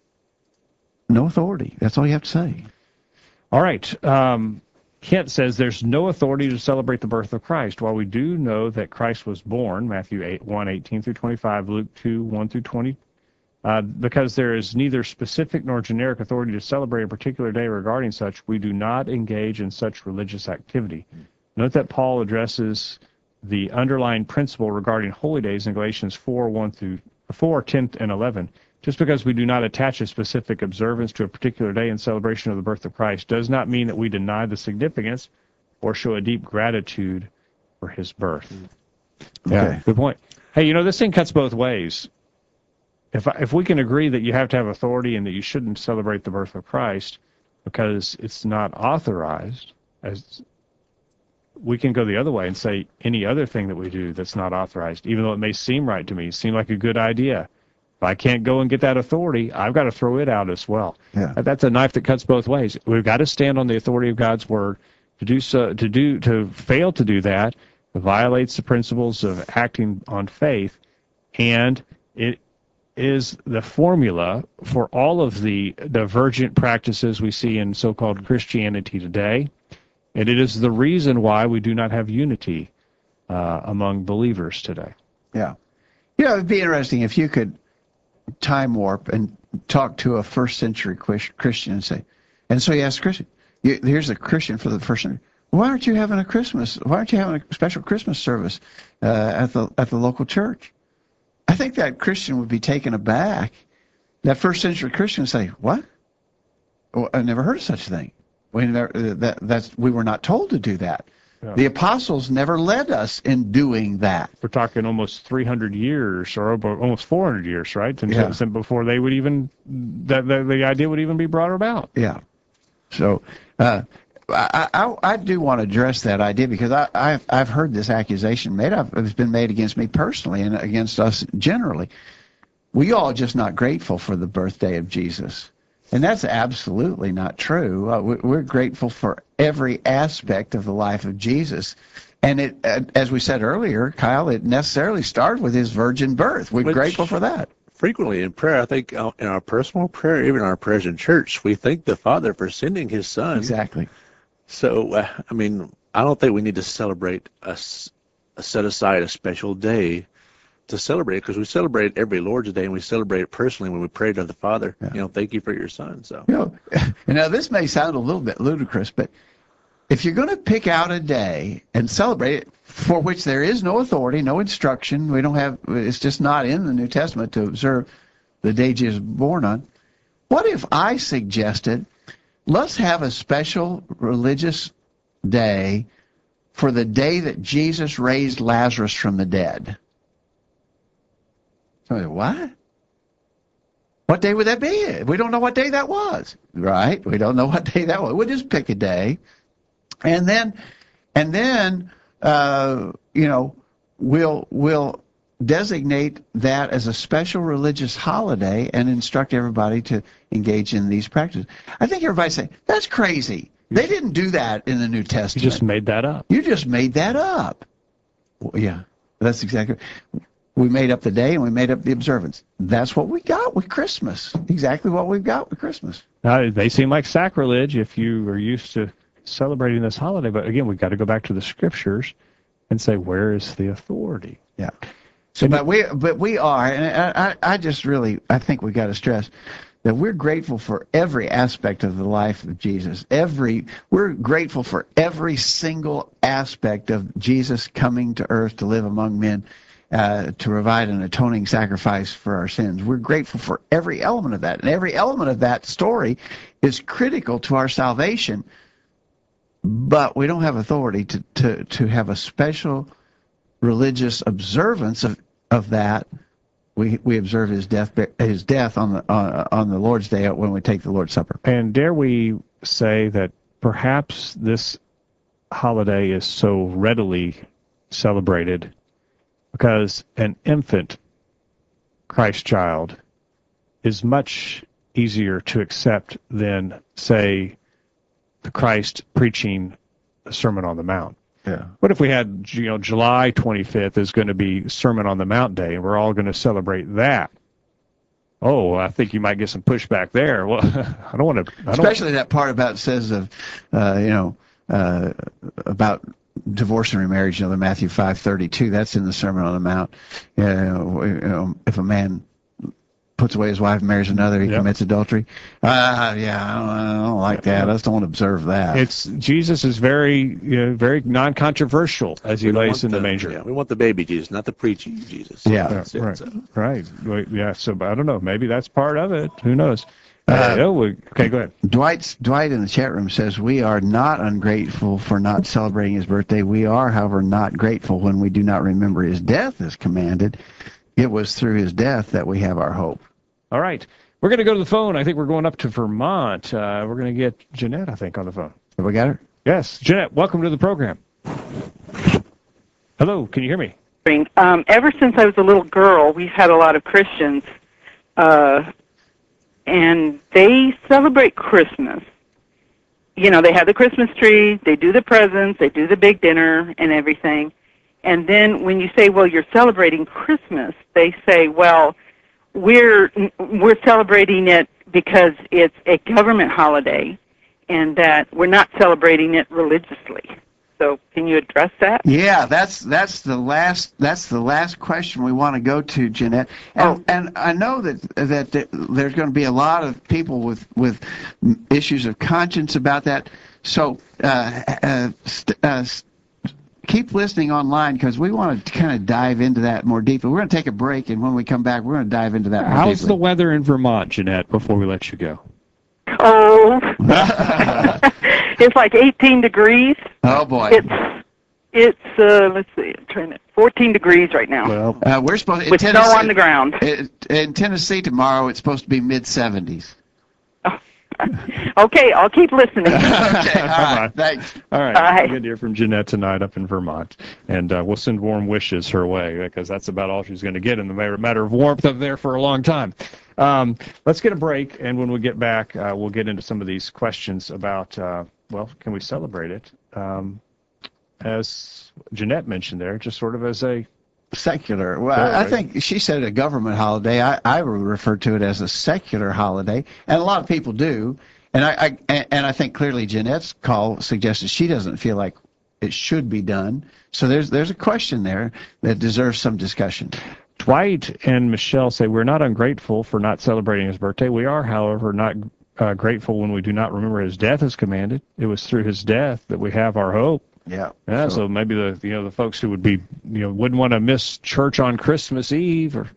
[SPEAKER 2] no authority. That's all you have to say.
[SPEAKER 1] All right. Um, Kent says there's no authority to celebrate the birth of Christ. While we do know that Christ was born, Matthew eight, one, eighteen through twenty-five, Luke two, one through twenty, uh, because there is neither specific nor generic authority to celebrate a particular day regarding such, we do not engage in such religious activity. Note that Paul addresses the underlying principle regarding holy days in Galatians four, one through four, ten, and eleven. Just because we do not attach a specific observance to a particular day in celebration of the birth of Christ does not mean that we deny the significance or show a deep gratitude for his birth.
[SPEAKER 2] Okay.
[SPEAKER 1] Yeah, good point. Hey, you know, this thing cuts both ways. If I, if we can agree that you have to have authority and that you shouldn't celebrate the birth of Christ because it's not authorized, as we can go the other way and say any other thing that we do that's not authorized, even though it may seem right to me, seem like a good idea. If I can't go and get that authority, I've got to throw it out as well.
[SPEAKER 2] Yeah.
[SPEAKER 1] That's a knife that cuts both ways. We've got to stand on the authority of God's word. To do so, to do to fail to do that violates the principles of acting on faith, and it is the formula for all of the divergent practices we see in so-called Christianity today, and it is the reason why we do not have unity uh, among believers today.
[SPEAKER 2] Yeah. You know, it'd be interesting if you could time warp and talk to a first century Christian and say, and so you ask Christian, you, here's a Christian for the first century, why aren't you having a Christmas, why aren't you having a special Christmas service uh, at the at the local church? I think that Christian would be taken aback. That first century Christian would say, what? Well, I never heard of such a thing. We never, that, that's, we were not told to do that. Yeah. The apostles never led us in doing that.
[SPEAKER 1] We're talking almost three hundred years, or almost four hundred years, right? Since,
[SPEAKER 2] yeah.
[SPEAKER 1] since before they would even, that the, the idea would even be brought about.
[SPEAKER 2] Yeah. So uh, I, I, I do want to address that idea, because I, I've, I've heard this accusation made. I've, it's been made against me personally and against us generally. We all just not grateful for the birthday of Jesus. And that's absolutely not true. Uh, we're grateful for every aspect of the life of Jesus. And it, as we said earlier, Kyle, it necessarily started with his virgin birth. We're
[SPEAKER 6] Which,
[SPEAKER 2] grateful for that.
[SPEAKER 6] Frequently in prayer, I think uh, in our personal prayer, even our prayers in church, we thank the Father for sending his Son.
[SPEAKER 2] Exactly.
[SPEAKER 6] So, uh, I mean, I don't think we need to celebrate, a, a set aside a special day to celebrate, because we celebrate every Lord's Day, and we celebrate it personally when we pray to the Father. Yeah. You know, thank you for your Son. So,
[SPEAKER 2] you know, and now this may sound a little bit ludicrous, but if you're going to pick out a day and celebrate it for which there is no authority, no instruction, we don't have, it's just not in the New Testament to observe the day Jesus was born on. What if I suggested, let's have a special religious day for the day that Jesus raised Lazarus from the dead? So, what? What day would that be? We don't know what day that was, right? We don't know what day that was. We'll just pick a day, and then, and then, uh, you know, we'll we'll designate that as a special religious holiday and instruct everybody to engage in these practices. I think everybody say that's crazy. They didn't do that in the New Testament.
[SPEAKER 1] You just made that up.
[SPEAKER 2] You just made that up. Well, yeah, that's exactly. We made up the day and we made up the observance. That's what we got with Christmas. Exactly what we've got with Christmas.
[SPEAKER 1] Uh, they seem like sacrilege if you are used to celebrating this holiday. But again, we've got to go back to the scriptures and say, where is the authority?
[SPEAKER 2] Yeah. So, but we, but we are, and I, I just really, I think we got to stress that we're grateful for every aspect of the life of Jesus. Every, we're grateful for every single aspect of Jesus coming to earth to live among men. Uh, to provide an atoning sacrifice for our sins. We're grateful for every element of that. And every element of that story is critical to our salvation. But we don't have authority to, to, to have a special religious observance of of that. We we observe his death his death on the uh, on the Lord's Day when we take the Lord's Supper.
[SPEAKER 1] And dare we say that perhaps this holiday is so readily celebrated because an infant Christ child is much easier to accept than, say, the Christ preaching the Sermon on the Mount.
[SPEAKER 2] Yeah.
[SPEAKER 1] What if we had, you know, July twenty-fifth is going to be Sermon on the Mount Day, and we're all going to celebrate that? Oh, I think you might get some pushback there. Well, I don't want to. I don't,
[SPEAKER 2] Especially that part about says of, uh, you know, uh, about divorce and remarriage. You know, the Matthew five thirty-two. That's in the Sermon on the Mount. You know, you know, if a man puts away his wife and marries another, he
[SPEAKER 1] Yep.
[SPEAKER 2] commits adultery. Uh, yeah, I don't, I don't like that. I just don't observe that.
[SPEAKER 1] It's Jesus is very, you know, very non-controversial as he
[SPEAKER 6] We don't
[SPEAKER 1] lays
[SPEAKER 6] want
[SPEAKER 1] in the, manger.
[SPEAKER 6] Yeah, we want the baby Jesus, not the preaching Jesus.
[SPEAKER 2] Yeah.
[SPEAKER 6] That's it,
[SPEAKER 1] right,
[SPEAKER 6] so.
[SPEAKER 1] right. Well, yeah. So I don't know. Maybe that's part of it. Who knows?
[SPEAKER 2] Uh,
[SPEAKER 1] Uh, oh, we- okay, go ahead.
[SPEAKER 2] Dwight's, Dwight in the chat room says, we are not ungrateful for not celebrating his birthday. We are, however, not grateful when we do not remember his death as commanded. It was through his death that we have our hope.
[SPEAKER 1] All right. We're going to go to the phone. I think we're going up to Vermont. Uh, we're going to get Jeanette, I think, on the phone.
[SPEAKER 2] Have we got her?
[SPEAKER 1] Yes. Jeanette, welcome to the program. Hello. Can you hear me?
[SPEAKER 7] Um, ever since I was a little girl, we've had a lot of Christians, uh, and they celebrate Christmas. You know, they have the Christmas tree, they do the presents, they do the big dinner and everything. And then when you say, well, you're celebrating Christmas, they say, well, we're we're celebrating it because it's a government holiday and that we're not celebrating it religiously. So can you address that?
[SPEAKER 2] Yeah, that's that's the last that's the last question we want to go to, Jeanette. And
[SPEAKER 7] Oh.
[SPEAKER 2] and I know that that there's going to be a lot of people with with issues of conscience about that. So uh, uh, st- uh, keep listening online because we want to kind of dive into that more deeply. We're going to take a break, and when we come back, we're going to dive into that more
[SPEAKER 1] How's the
[SPEAKER 2] deeply.
[SPEAKER 1] weather in Vermont, Jeanette, before we let you go?
[SPEAKER 7] Oh, it's like eighteen degrees.
[SPEAKER 2] Oh boy,
[SPEAKER 7] It's it's uh, let's see, I'm trying to fourteen degrees right now
[SPEAKER 1] Well,
[SPEAKER 2] uh, we're supposed in
[SPEAKER 7] with snow
[SPEAKER 2] Tennessee,
[SPEAKER 7] on the ground.
[SPEAKER 2] in- in Tennessee tomorrow. It's supposed to be mid seventies.
[SPEAKER 7] Okay, I'll keep listening.
[SPEAKER 2] Okay, all right,
[SPEAKER 1] Bye-bye.
[SPEAKER 2] thanks.
[SPEAKER 1] all right.
[SPEAKER 7] Bye.
[SPEAKER 1] Good to hear from Jeanette tonight up in Vermont. And uh, we'll send warm wishes her way because that's about all she's going to get in the matter matter of warmth up there for a long time. Um, let's get a break, and when we get back, uh, we'll get into some of these questions about, uh, well, can we celebrate it? Um, as Jeanette mentioned there, just sort of as a
[SPEAKER 2] Secular. Well,
[SPEAKER 1] Yeah,
[SPEAKER 2] I
[SPEAKER 1] right.
[SPEAKER 2] think she said a government holiday. I, I would refer to it as a secular holiday, and a lot of people do. And I, I and- and I think clearly Jeanette's call suggested she doesn't feel like it should be done. So there's there's a question there that deserves some discussion.
[SPEAKER 1] Dwight and Michelle say, we're not ungrateful for not celebrating his birthday. We are, however, not uh, grateful when we do not remember his death as commanded. It was through his death that we have our hope.
[SPEAKER 2] Yeah.
[SPEAKER 1] Yeah, so maybe the you know the folks who would be you know wouldn't want to miss church on Christmas Eve, or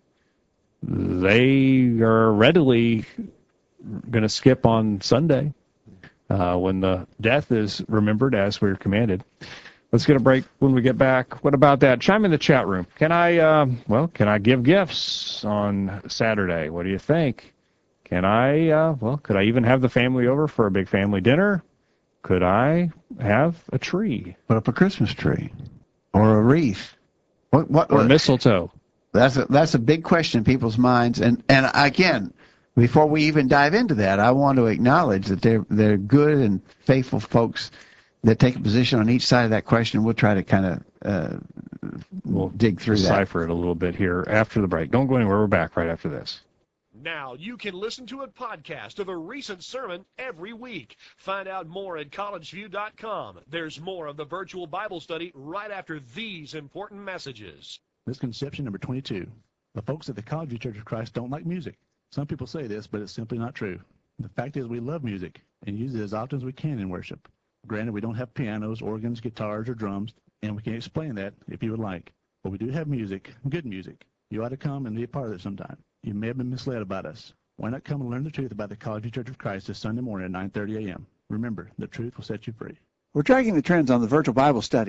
[SPEAKER 1] they are readily going to skip on Sunday uh, when the death is remembered as we're commanded. Let's get a break. When we get back, what about that? Chime in the chat room. Can I um, well can I give gifts on Saturday? What do you think? Can I uh, well could I even have the family over for a big family dinner? Could I have a tree
[SPEAKER 2] Put up a Christmas tree or a wreath. What what?
[SPEAKER 1] or
[SPEAKER 2] what
[SPEAKER 1] mistletoe?
[SPEAKER 2] That's a, that's a big question in people's minds. And and again, before we even dive into that, I want to acknowledge that they're they're good and faithful folks that take a position on each side of that question. We'll try to kind of uh,
[SPEAKER 1] We'll
[SPEAKER 2] dig through that.
[SPEAKER 1] decipher it a little bit here after the break. Don't go anywhere. We're back right after this.
[SPEAKER 3] Now you can listen to a podcast of a recent sermon every week. Find out more at college view dot com. There's more of the virtual Bible study right after these important messages.
[SPEAKER 8] Misconception number twenty-two. The folks at the College View Church of Christ don't like music. Some people say this, but it's simply not true. The fact is we love music and use it as often as we can in worship. Granted, we don't have pianos, organs, guitars, or drums, and we can explain that if you would like. But we do have music, good music. You ought to come and be a part of it sometime. You may have been misled about us. Why not come and learn the truth about the College View Church of Christ this Sunday morning at nine thirty a.m.? Remember, the truth will set you free.
[SPEAKER 9] We're tracking the trends on the virtual Bible study.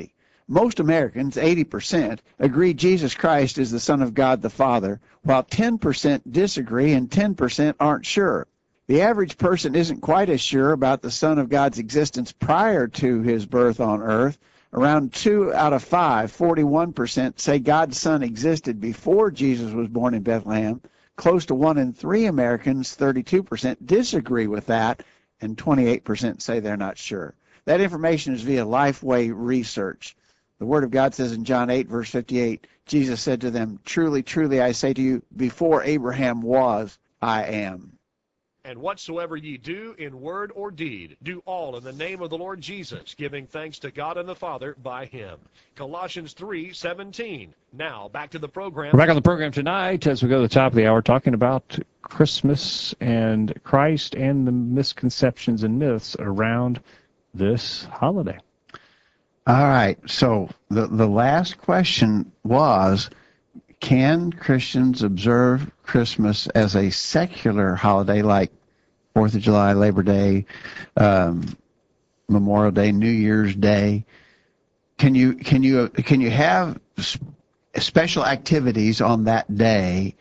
[SPEAKER 2] most Americans, eighty percent, agree Jesus Christ is the Son of God the Father, while ten percent disagree and ten percent aren't sure. The average person isn't quite as sure about the Son of God's existence prior to his birth on earth. Around two out of five, forty-one percent, say God's Son existed before Jesus was born in Bethlehem. Close to one in three Americans, thirty-two percent, disagree with that, and twenty-eight percent say they're not sure. That information is via Lifeway Research. The Word of God says in John eight, verse fifty-eight, Jesus said to them, "Truly, truly, I say to you, before Abraham was, I am."
[SPEAKER 3] And whatsoever ye do in word or deed, do all in the name of the Lord Jesus, giving thanks to God and the Father by him. Colossians three seventeen. Now, back to the program.
[SPEAKER 1] We're back on the program tonight as we go to the top of the hour talking about Christmas and Christ and the misconceptions and myths around this holiday.
[SPEAKER 2] All right, so the, the last question was, can Christians observe Christmas as a secular holiday like fourth of July, Labor Day, um, Memorial Day, New Year's Day? Can you can you can you have special activities on that day,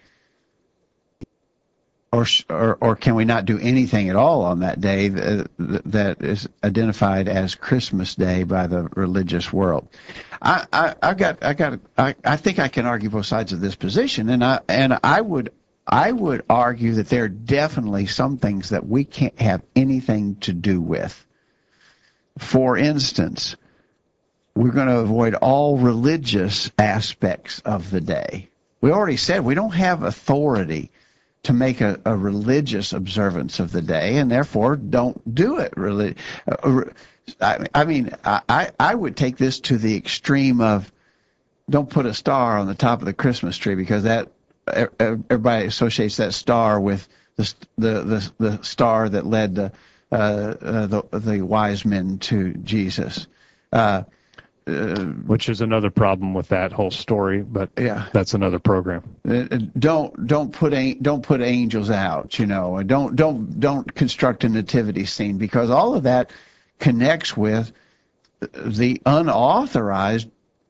[SPEAKER 2] or or, or can we not do anything at all on that day that, that is identified as Christmas Day by the religious world? I, I, I got, I got, I, I think I can argue both sides of this position, and I, and I would, I would argue that there are definitely some things that we can't have anything to do with. For instance, we're going to avoid all religious aspects of the day. We already said we don't have authority to make a, a religious observance of the day, and therefore don't do it. Really. Uh, I, I mean, I, I would take this to the extreme of don't put a star on the top of the Christmas tree, because that everybody associates that star with the the the, the star that led the, uh, uh, the the wise men to Jesus. Uh, uh,
[SPEAKER 1] Which is another problem with that whole story, but
[SPEAKER 2] yeah,
[SPEAKER 1] that's another program.
[SPEAKER 2] Uh, don't don't put don't put angels out, you know. Don't don't don't construct a nativity scene, because all of that connects with the unauthorized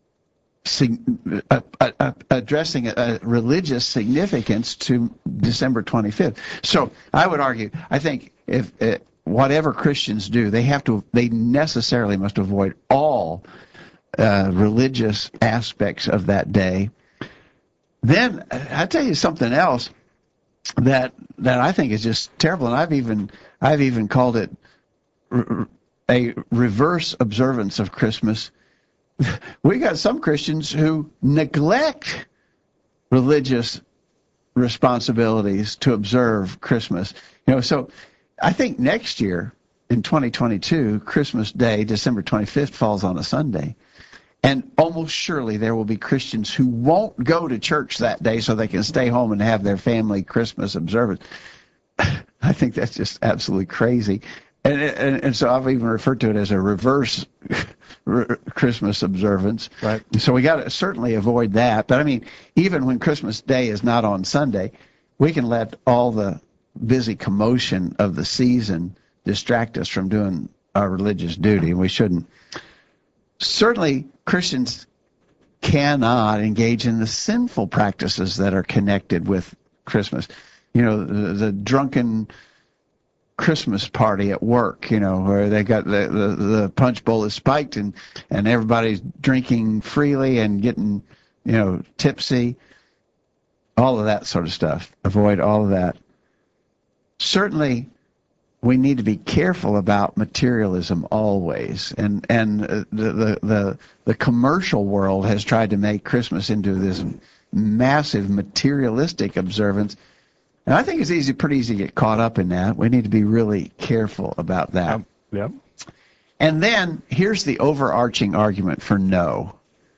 [SPEAKER 2] uh, uh, addressing a religious significance to December twenty-fifth. So I would argue, I think if uh, whatever Christians do, they have to, they necessarily must avoid all uh, religious aspects of that day. Then I tell you something else that that I think is just terrible, and I've even I've even called it a reverse observance of Christmas. We got some Christians who neglect religious responsibilities to observe Christmas. You know, so I think next year in twenty twenty-two, Christmas Day, December twenty-fifth, falls on a Sunday. And almost surely there will be Christians who won't go to church that day so they can stay home and have their family Christmas observance. I think that's just absolutely crazy. And, and, and so I've even referred to it as a reverse Christmas observance.
[SPEAKER 1] Right.
[SPEAKER 2] So we got to certainly avoid that. But I mean, even when Christmas Day is not on Sunday, we can let all the busy commotion of the season distract us from doing our religious duty, and we shouldn't. Certainly, Christians cannot engage in the sinful practices that are connected with Christmas. You know, the, the drunken Christmas party at work, you know, where they got the, the, the punch bowl is spiked and, and everybody's drinking freely and getting, you know, tipsy, all of that sort of stuff. Avoid all of that. Certainly, we need to be careful about materialism always, and and uh, the, the the the commercial world has tried to make Christmas into this massive materialistic observance, and I think it's easy, pretty easy to get caught up in that. We need to be really careful about that.
[SPEAKER 1] Yep. Yep.
[SPEAKER 2] And then here's the overarching argument for no: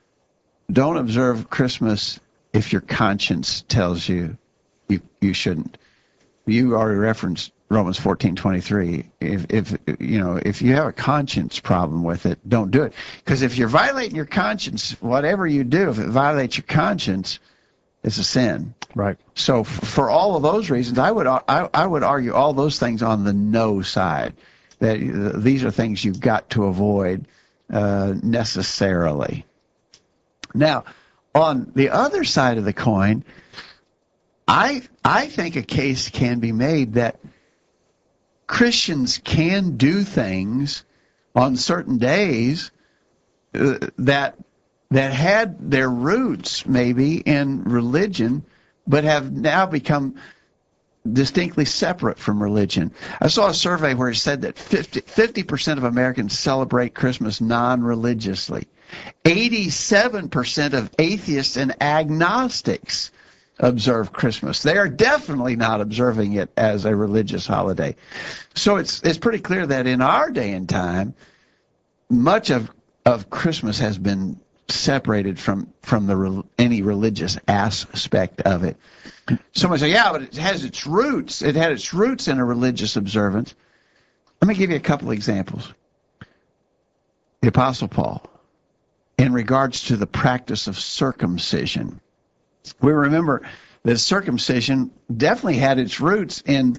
[SPEAKER 2] don't observe Christmas if your conscience tells you you you shouldn't. You already referenced Romans fourteen twenty-three. If, if you know, if you have a conscience problem with it, don't do it. Because if you're violating your conscience, whatever you do, if it violates your conscience, it's a sin.
[SPEAKER 1] Right.
[SPEAKER 2] So f- for all of those reasons, I would I, I would argue all those things on the no side. That uh, these are things you've got to avoid. uh, necessarily. Now, on the other side of the coin, I I think a case can be made that Christians can do things on certain days uh, that that had their roots maybe in religion, but have now become distinctly separate from religion. I saw a survey where it said that fifty percent of Americans celebrate Christmas non-religiously. eighty-seven percent of atheists and agnostics observe Christmas. They are definitely not observing it as a religious holiday. So it's it's pretty clear that in our day and time, much of, of Christmas has been separated from, from the any religious aspect of it. Somebody say, yeah, but it has its roots. It had its roots in a religious observance. Let me give you a couple examples. The Apostle Paul, in regards to the practice of circumcision. We remember that circumcision definitely had its roots in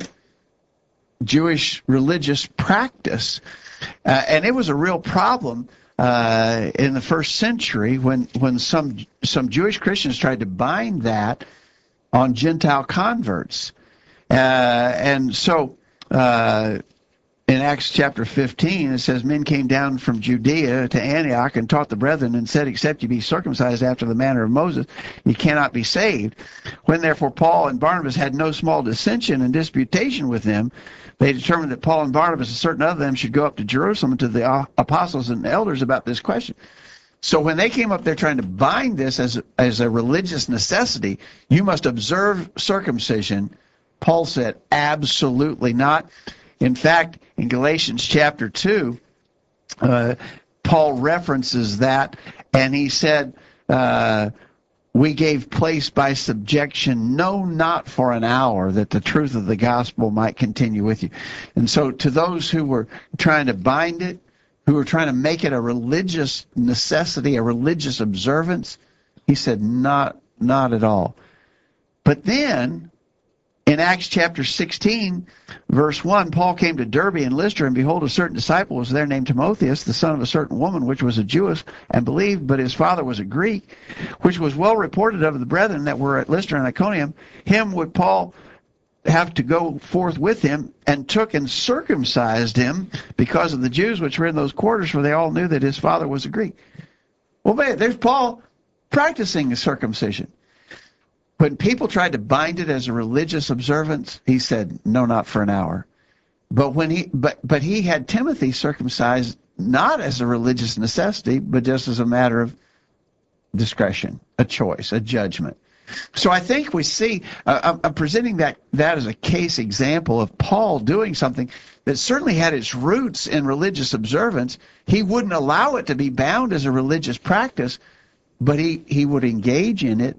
[SPEAKER 2] Jewish religious practice. Uh, and it was a real problem uh, in the first century when, when some, some Jewish Christians tried to bind that on Gentile converts. Uh, and so uh, in Acts chapter fifteen, it says, men came down from Judea to Antioch and taught the brethren and said, except you be circumcised after the manner of Moses, you cannot be saved. When therefore Paul and Barnabas had no small dissension and disputation with them, they determined that Paul and Barnabas and certain of them should go up to Jerusalem to the apostles and elders about this question. So when they came up there trying to bind this as, as a religious necessity, you must observe circumcision, Paul said, absolutely not. In fact, in Galatians chapter two, uh, Paul references that, and he said, uh, we gave place by subjection, no, not for an hour, that the truth of the gospel might continue with you. And so to those who were trying to bind it, who were trying to make it a religious necessity, a religious observance, he said, not, not at all. But then, in Acts chapter sixteen, verse one, Paul came to Derbe and Lystra, and behold, a certain disciple was there named Timotheus, the son of a certain woman, which was a Jewess, and believed, but his father was a Greek, which was well reported of the brethren that were at Lystra and Iconium. Him would Paul have to go forth with him, and took and circumcised him because of the Jews which were in those quarters, for they all knew that his father was a Greek. Well, man, there's Paul practicing the circumcision. When people tried to bind it as a religious observance, he said, no, not for an hour. But when he but but he had Timothy circumcised not as a religious necessity, but just as a matter of discretion, a choice, a judgment. So I think we see, uh, I'm presenting that, that as a case example of Paul doing something that certainly had its roots in religious observance. He wouldn't allow it to be bound as a religious practice, but he, he would engage in it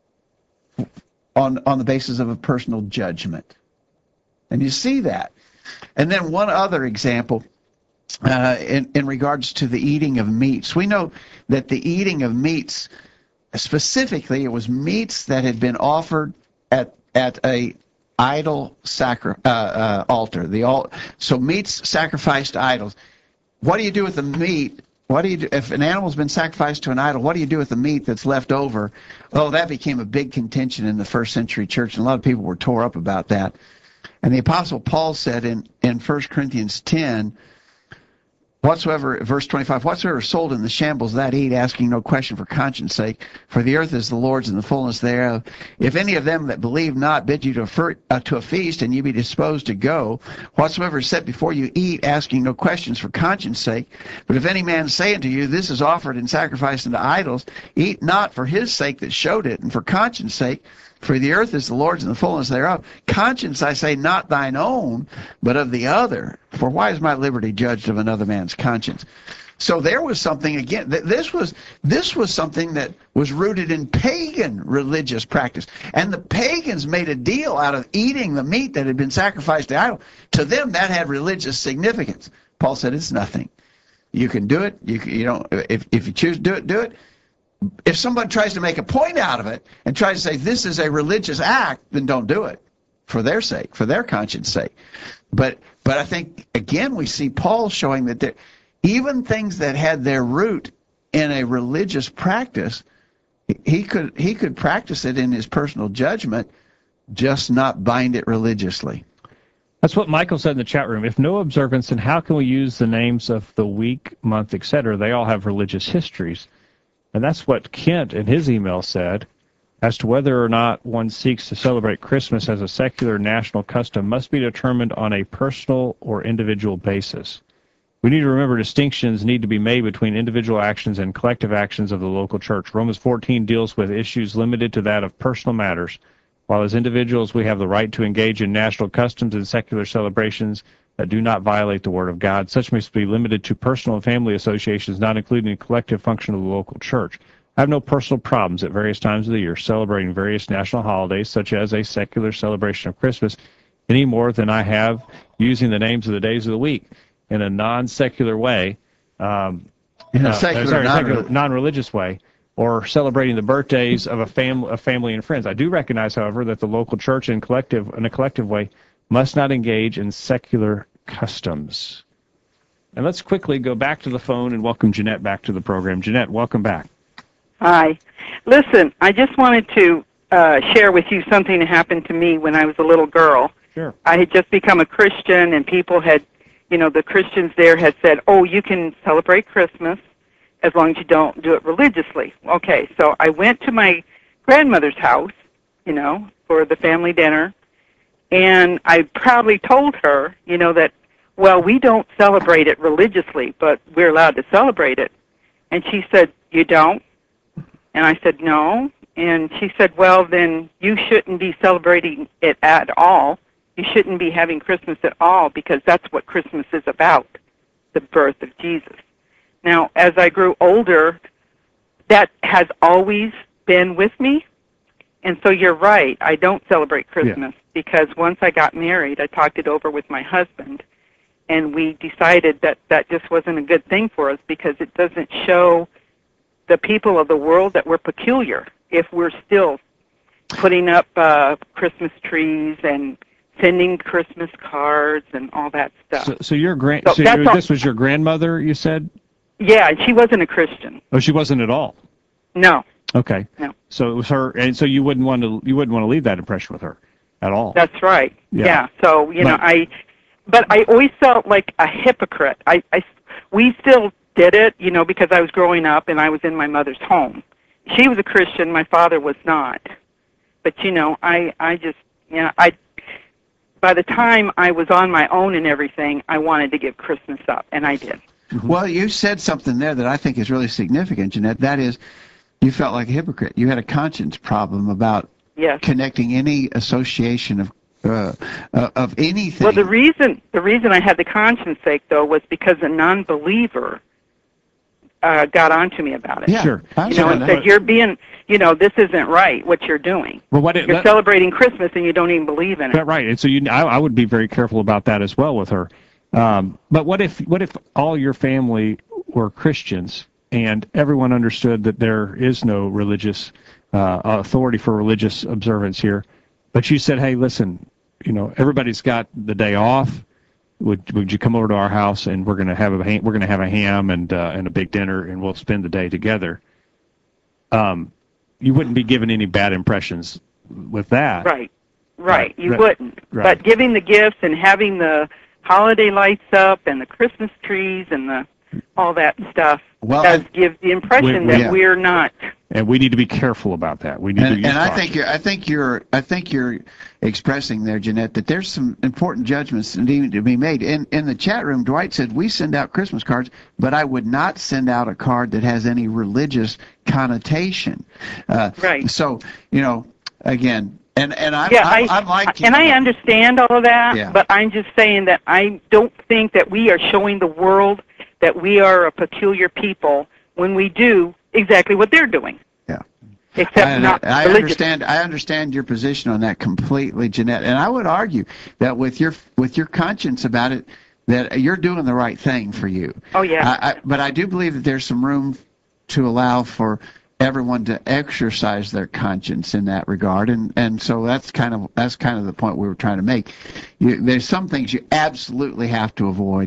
[SPEAKER 2] on, on the basis of a personal judgment. And you see that. And then one other example, uh, in, in regards to the eating of meats. We know that the eating of meats, specifically, it was meats that had been offered at at a idol sacri- uh, uh, altar. The al- so meats sacrificed to idols. What do you do with the meat? What do you do if an animal's been sacrificed to an idol? What do you do with the meat that's left over? Oh, that became a big contention in the first century church, and a lot of people were tore up about that. And the Apostle Paul said in in First Corinthians ten, whatsoever, verse twenty-five, whatsoever is sold in the shambles, that eat, asking no question for conscience sake. For the earth is the Lord's and the fullness thereof. If any of them that believe not bid you to a, fer- uh, to a feast, and you be disposed to go, whatsoever is set before you, eat, asking no questions for conscience sake. But if any man say unto you, this is offered and sacrificed unto idols, eat not for his sake that showed it, and for conscience sake. For the earth is the Lord's and the fullness thereof. Conscience, I say, not thine own, but of the other. For why is my liberty judged of another man's conscience? So there was something, again, this was this was something that was rooted in pagan religious practice. And the pagans made a deal out of eating the meat that had been sacrificed to idol. To them, that had religious significance. Paul said, it's nothing. You can do it. You, can, you know, if, if you choose to do it, do it. If somebody tries to make a point out of it and tries to say this is a religious act, then don't do it for their sake, for their conscience sake. But but I think, again, we see Paul showing that there, even things that had their root in a religious practice, he could he could practice it in his personal judgment, just not bind it religiously.
[SPEAKER 1] That's what Michael said in the chat room. If no observance, then how can we use the names of the week, month, et cetera? They all have religious histories. And that's what Kent in his email said. As to whether or not one seeks to celebrate Christmas as a secular national custom must be determined on a personal or individual basis. We need to remember distinctions need to be made between individual actions and collective actions of the local church. Romans fourteen deals with issues limited to that of personal matters, while as individuals we have the right to engage in national customs and secular celebrations that do not violate the Word of God. Such must be limited to personal and family associations, not including the collective function of the local church. I have no personal problems at various times of the year celebrating various national holidays, such as a secular celebration of Christmas, any more than I have using the names of the days of the week in a non-secular way, um,
[SPEAKER 2] In a
[SPEAKER 1] uh,
[SPEAKER 2] secular,
[SPEAKER 1] sorry,
[SPEAKER 2] non-
[SPEAKER 1] secular, non-religious way, or celebrating the birthdays of a, fam- a family and friends. I do recognize, however, that the local church in collective, in a collective way must not engage in secular customs. And let's quickly go back to the phone and welcome Jeanette back to the program. Jeanette, welcome back.
[SPEAKER 7] Hi. Listen, I just wanted to uh, share with you something that happened to me when I was a little girl.
[SPEAKER 1] Sure.
[SPEAKER 7] I had just become a Christian, and people had, you know, the Christians there had said, oh, you can celebrate Christmas as long as you don't do it religiously. Okay, so I went to my grandmother's house, you know, for the family dinner, and I proudly told her, you know, that, well, we don't celebrate it religiously, but we're allowed to celebrate it. And she said, you don't? And I said, no. And she said, well, then you shouldn't be celebrating it at all. You shouldn't be having Christmas at all, because that's what Christmas is about, the birth of Jesus. Now, as I grew older, that has always been with me. And so you're right, I don't celebrate Christmas, yeah. because once I got married, I talked it over with my husband, and we decided that that just wasn't a good thing for us, because it doesn't show the people of the world that we're peculiar if we're still putting up uh, Christmas trees and sending Christmas cards and all that stuff.
[SPEAKER 1] So, so your grand,
[SPEAKER 7] so
[SPEAKER 1] so your, this was your grandmother, you said?
[SPEAKER 7] Yeah, and she wasn't a Christian.
[SPEAKER 1] Oh, she wasn't at all.
[SPEAKER 7] No.
[SPEAKER 1] Okay.
[SPEAKER 7] No.
[SPEAKER 1] So it was her, and so you wouldn't want to, you wouldn't want to leave that impression with her at all.
[SPEAKER 7] That's right.
[SPEAKER 1] Yeah.
[SPEAKER 7] yeah. So you
[SPEAKER 1] but,
[SPEAKER 7] know, I, but I always felt like a hypocrite. I, I, we still did it, you know, because I was growing up and I was in my mother's home. She was a Christian. My father was not. But you know, I, I just, you know, I. By the time I was on my own and everything, I wanted to give Christmas up, and I did.
[SPEAKER 2] Mm-hmm. Well, you said something there that I think is really significant, Jeanette. That is, you felt like a hypocrite. You had a conscience problem about
[SPEAKER 7] yes.
[SPEAKER 2] connecting any association of uh, uh, of anything.
[SPEAKER 7] Well, the reason the reason I had the conscience sake, though, was because a non-believer uh, got onto me about it.
[SPEAKER 2] Yeah,
[SPEAKER 1] sure.
[SPEAKER 7] You know, and said, you're being, you know, this isn't right, what you're doing.
[SPEAKER 1] Well, what it,
[SPEAKER 7] you're
[SPEAKER 1] that,
[SPEAKER 7] celebrating Christmas and you don't even believe in it.
[SPEAKER 1] That, right. And so you, I, I would be very careful about that as well with her. Um, but what if what if all your family were Christians and everyone understood that there is no religious uh, authority for religious observance here, but you said, hey, listen, you know, everybody's got the day off. Would would you come over to our house and we're gonna have a ham, we're gonna have a ham and uh, and a big dinner and we'll spend the day together. Um, you wouldn't be given any bad impressions with that.
[SPEAKER 7] Right, right. You
[SPEAKER 1] right.
[SPEAKER 7] wouldn't.
[SPEAKER 1] Right.
[SPEAKER 7] But giving the gifts and having the holiday lights up and the Christmas trees and the all that stuff
[SPEAKER 2] well,
[SPEAKER 7] does
[SPEAKER 2] I,
[SPEAKER 7] give the impression
[SPEAKER 1] we,
[SPEAKER 7] that
[SPEAKER 2] yeah.
[SPEAKER 7] we're not.
[SPEAKER 1] And we need to be careful about that. We need
[SPEAKER 2] and,
[SPEAKER 1] to use
[SPEAKER 2] and I
[SPEAKER 1] caution.
[SPEAKER 2] think you're, I think you're, I think you're expressing there, Jeanette, that there's some important judgments that need to be made. In in the chat room, Dwight said we send out Christmas cards, but I would not send out a card that has any religious connotation. Uh,
[SPEAKER 7] Right.
[SPEAKER 2] So you know, again, and and I,
[SPEAKER 7] Yeah,
[SPEAKER 2] I,
[SPEAKER 7] I,
[SPEAKER 2] I'm like you.
[SPEAKER 7] and I understand all of that,
[SPEAKER 2] Yeah.
[SPEAKER 7] but I'm just saying that I don't think that we are showing the world that we are a peculiar people when we do exactly what they're doing.
[SPEAKER 2] Yeah.
[SPEAKER 7] Except
[SPEAKER 2] I,
[SPEAKER 7] not
[SPEAKER 2] I
[SPEAKER 7] religious.
[SPEAKER 2] understand. I understand your position on that completely, Jeanette. And I would argue that with your with your conscience about it, that you're doing the right thing for you.
[SPEAKER 7] Oh yeah.
[SPEAKER 2] I, I, but I do believe that there's some room to allow for everyone to exercise their conscience in that regard, and and so that's kind of that's kind of the point we were trying to make. You, there's some things you absolutely have to avoid.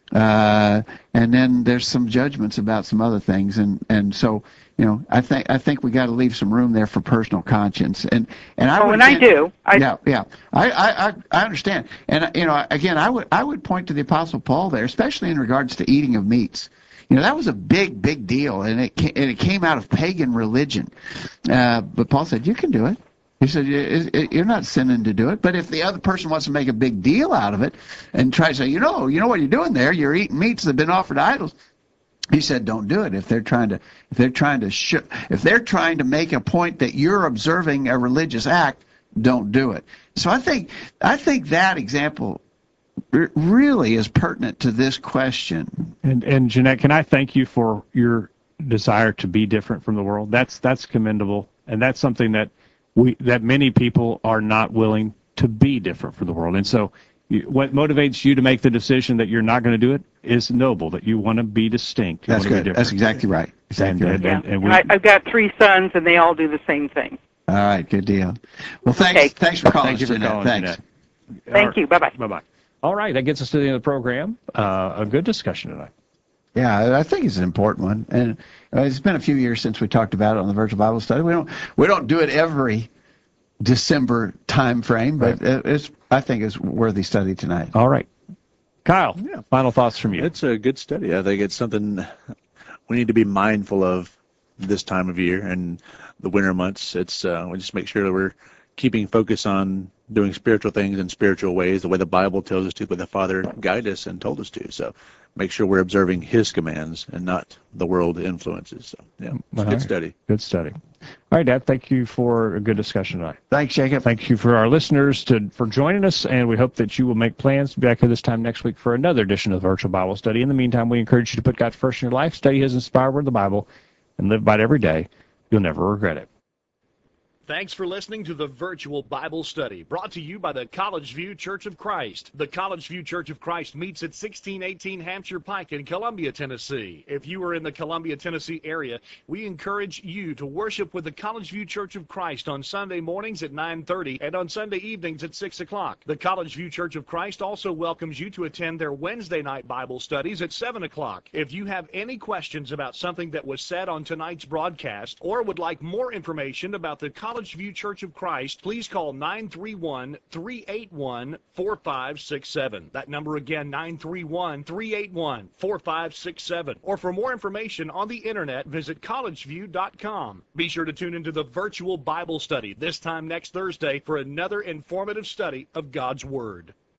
[SPEAKER 2] Uh, and then there's some judgments about some other things, and and so you know I think I think we got to leave some room there for personal conscience, and and I
[SPEAKER 7] Oh,
[SPEAKER 2] would
[SPEAKER 7] and I
[SPEAKER 2] again-
[SPEAKER 7] do. I,
[SPEAKER 2] yeah, yeah, I, I I I understand, and you know again I would I would point to the Apostle Paul there, especially in regards to eating of meats. You know that was a big big deal, and it ca- and it came out of pagan religion, uh, but Paul said you can do it. He said, you're not sinning to do it. But if the other person wants to make a big deal out of it and try to say, you know, you know what you're doing there? You're eating meats that have been offered to idols. He said, don't do it. If they're trying to, if they're trying to, sh- if they're trying to make a point that you're observing a religious act, don't do it. So I think, I think that example r- really is pertinent to this question.
[SPEAKER 1] And and Jeanette, can I thank you for your desire to be different from the world? That's that's commendable, and that's something that we that many people are not willing to be different from the world. And so, you, what motivates you to make the decision that you're not going to do it is noble. That you want to be distinct. You
[SPEAKER 2] That's
[SPEAKER 1] want to
[SPEAKER 2] good.
[SPEAKER 1] be
[SPEAKER 2] That's
[SPEAKER 1] different.
[SPEAKER 2] exactly right. Exactly
[SPEAKER 1] And-
[SPEAKER 2] right.
[SPEAKER 1] and-
[SPEAKER 7] yeah.
[SPEAKER 1] and- and
[SPEAKER 7] And
[SPEAKER 1] we-
[SPEAKER 7] I, I've got three sons, and they all do the same thing.
[SPEAKER 2] All right, good deal. Well, thanks.
[SPEAKER 7] Okay.
[SPEAKER 2] Thanks for calling,
[SPEAKER 1] Thank you for
[SPEAKER 2] Jeanette.
[SPEAKER 1] calling,
[SPEAKER 2] Thanks.
[SPEAKER 1] Jeanette.
[SPEAKER 7] Thank you. Bye-bye.
[SPEAKER 1] Bye bye. All right, that gets us to the end of the program. Uh, a good discussion tonight.
[SPEAKER 2] Yeah, I think it's an important one, and uh, it's been a few years since we talked about it on the Virtual Bible Study. We don't we don't do it every December time frame, but
[SPEAKER 1] Right.
[SPEAKER 2] it's I think it's worthy study tonight.
[SPEAKER 1] All right, Kyle.
[SPEAKER 6] Yeah.
[SPEAKER 1] Final thoughts from you.
[SPEAKER 6] It's a good study. I think it's something we need to be mindful of this time of year and the winter months. It's uh, we just make sure that we're keeping focus on doing spiritual things in spiritual ways, the way the Bible tells us to, the way the Father guided us and told us to. So make sure we're observing His commands and not the world influences. So yeah, it's a
[SPEAKER 1] All
[SPEAKER 6] good
[SPEAKER 1] right.
[SPEAKER 6] study.
[SPEAKER 1] Good study. All right, Dad. Thank you for a good discussion tonight.
[SPEAKER 2] Thanks, Jacob.
[SPEAKER 1] Thank you for our listeners to for joining us, and we hope that you will make plans to be back here this time next week for another edition of the Virtual Bible Study. In the meantime, we encourage you to put God first in your life, study His inspired word of the Bible, and live by it every day. You'll never regret it.
[SPEAKER 3] Thanks for listening to the Virtual Bible Study, brought to you by the College View Church of Christ. The College View Church of Christ meets at sixteen eighteen Hampshire Pike in Columbia, Tennessee. If you are in the Columbia, Tennessee area, we encourage you to worship with the College View Church of Christ on Sunday mornings at nine thirty and on Sunday evenings at six o'clock. The College View Church of Christ also welcomes you to attend their Wednesday night Bible studies at seven o'clock. If you have any questions about something that was said on tonight's broadcast or would like more information about the College College View Church of Christ, please call nine three one, three eight one, four five six seven. That number again, nine three one, three eight one, four five six seven. Or for more information on the internet, visit college view dot com. Be sure to tune into the Virtual Bible Study this time next Thursday for another informative study of God's Word.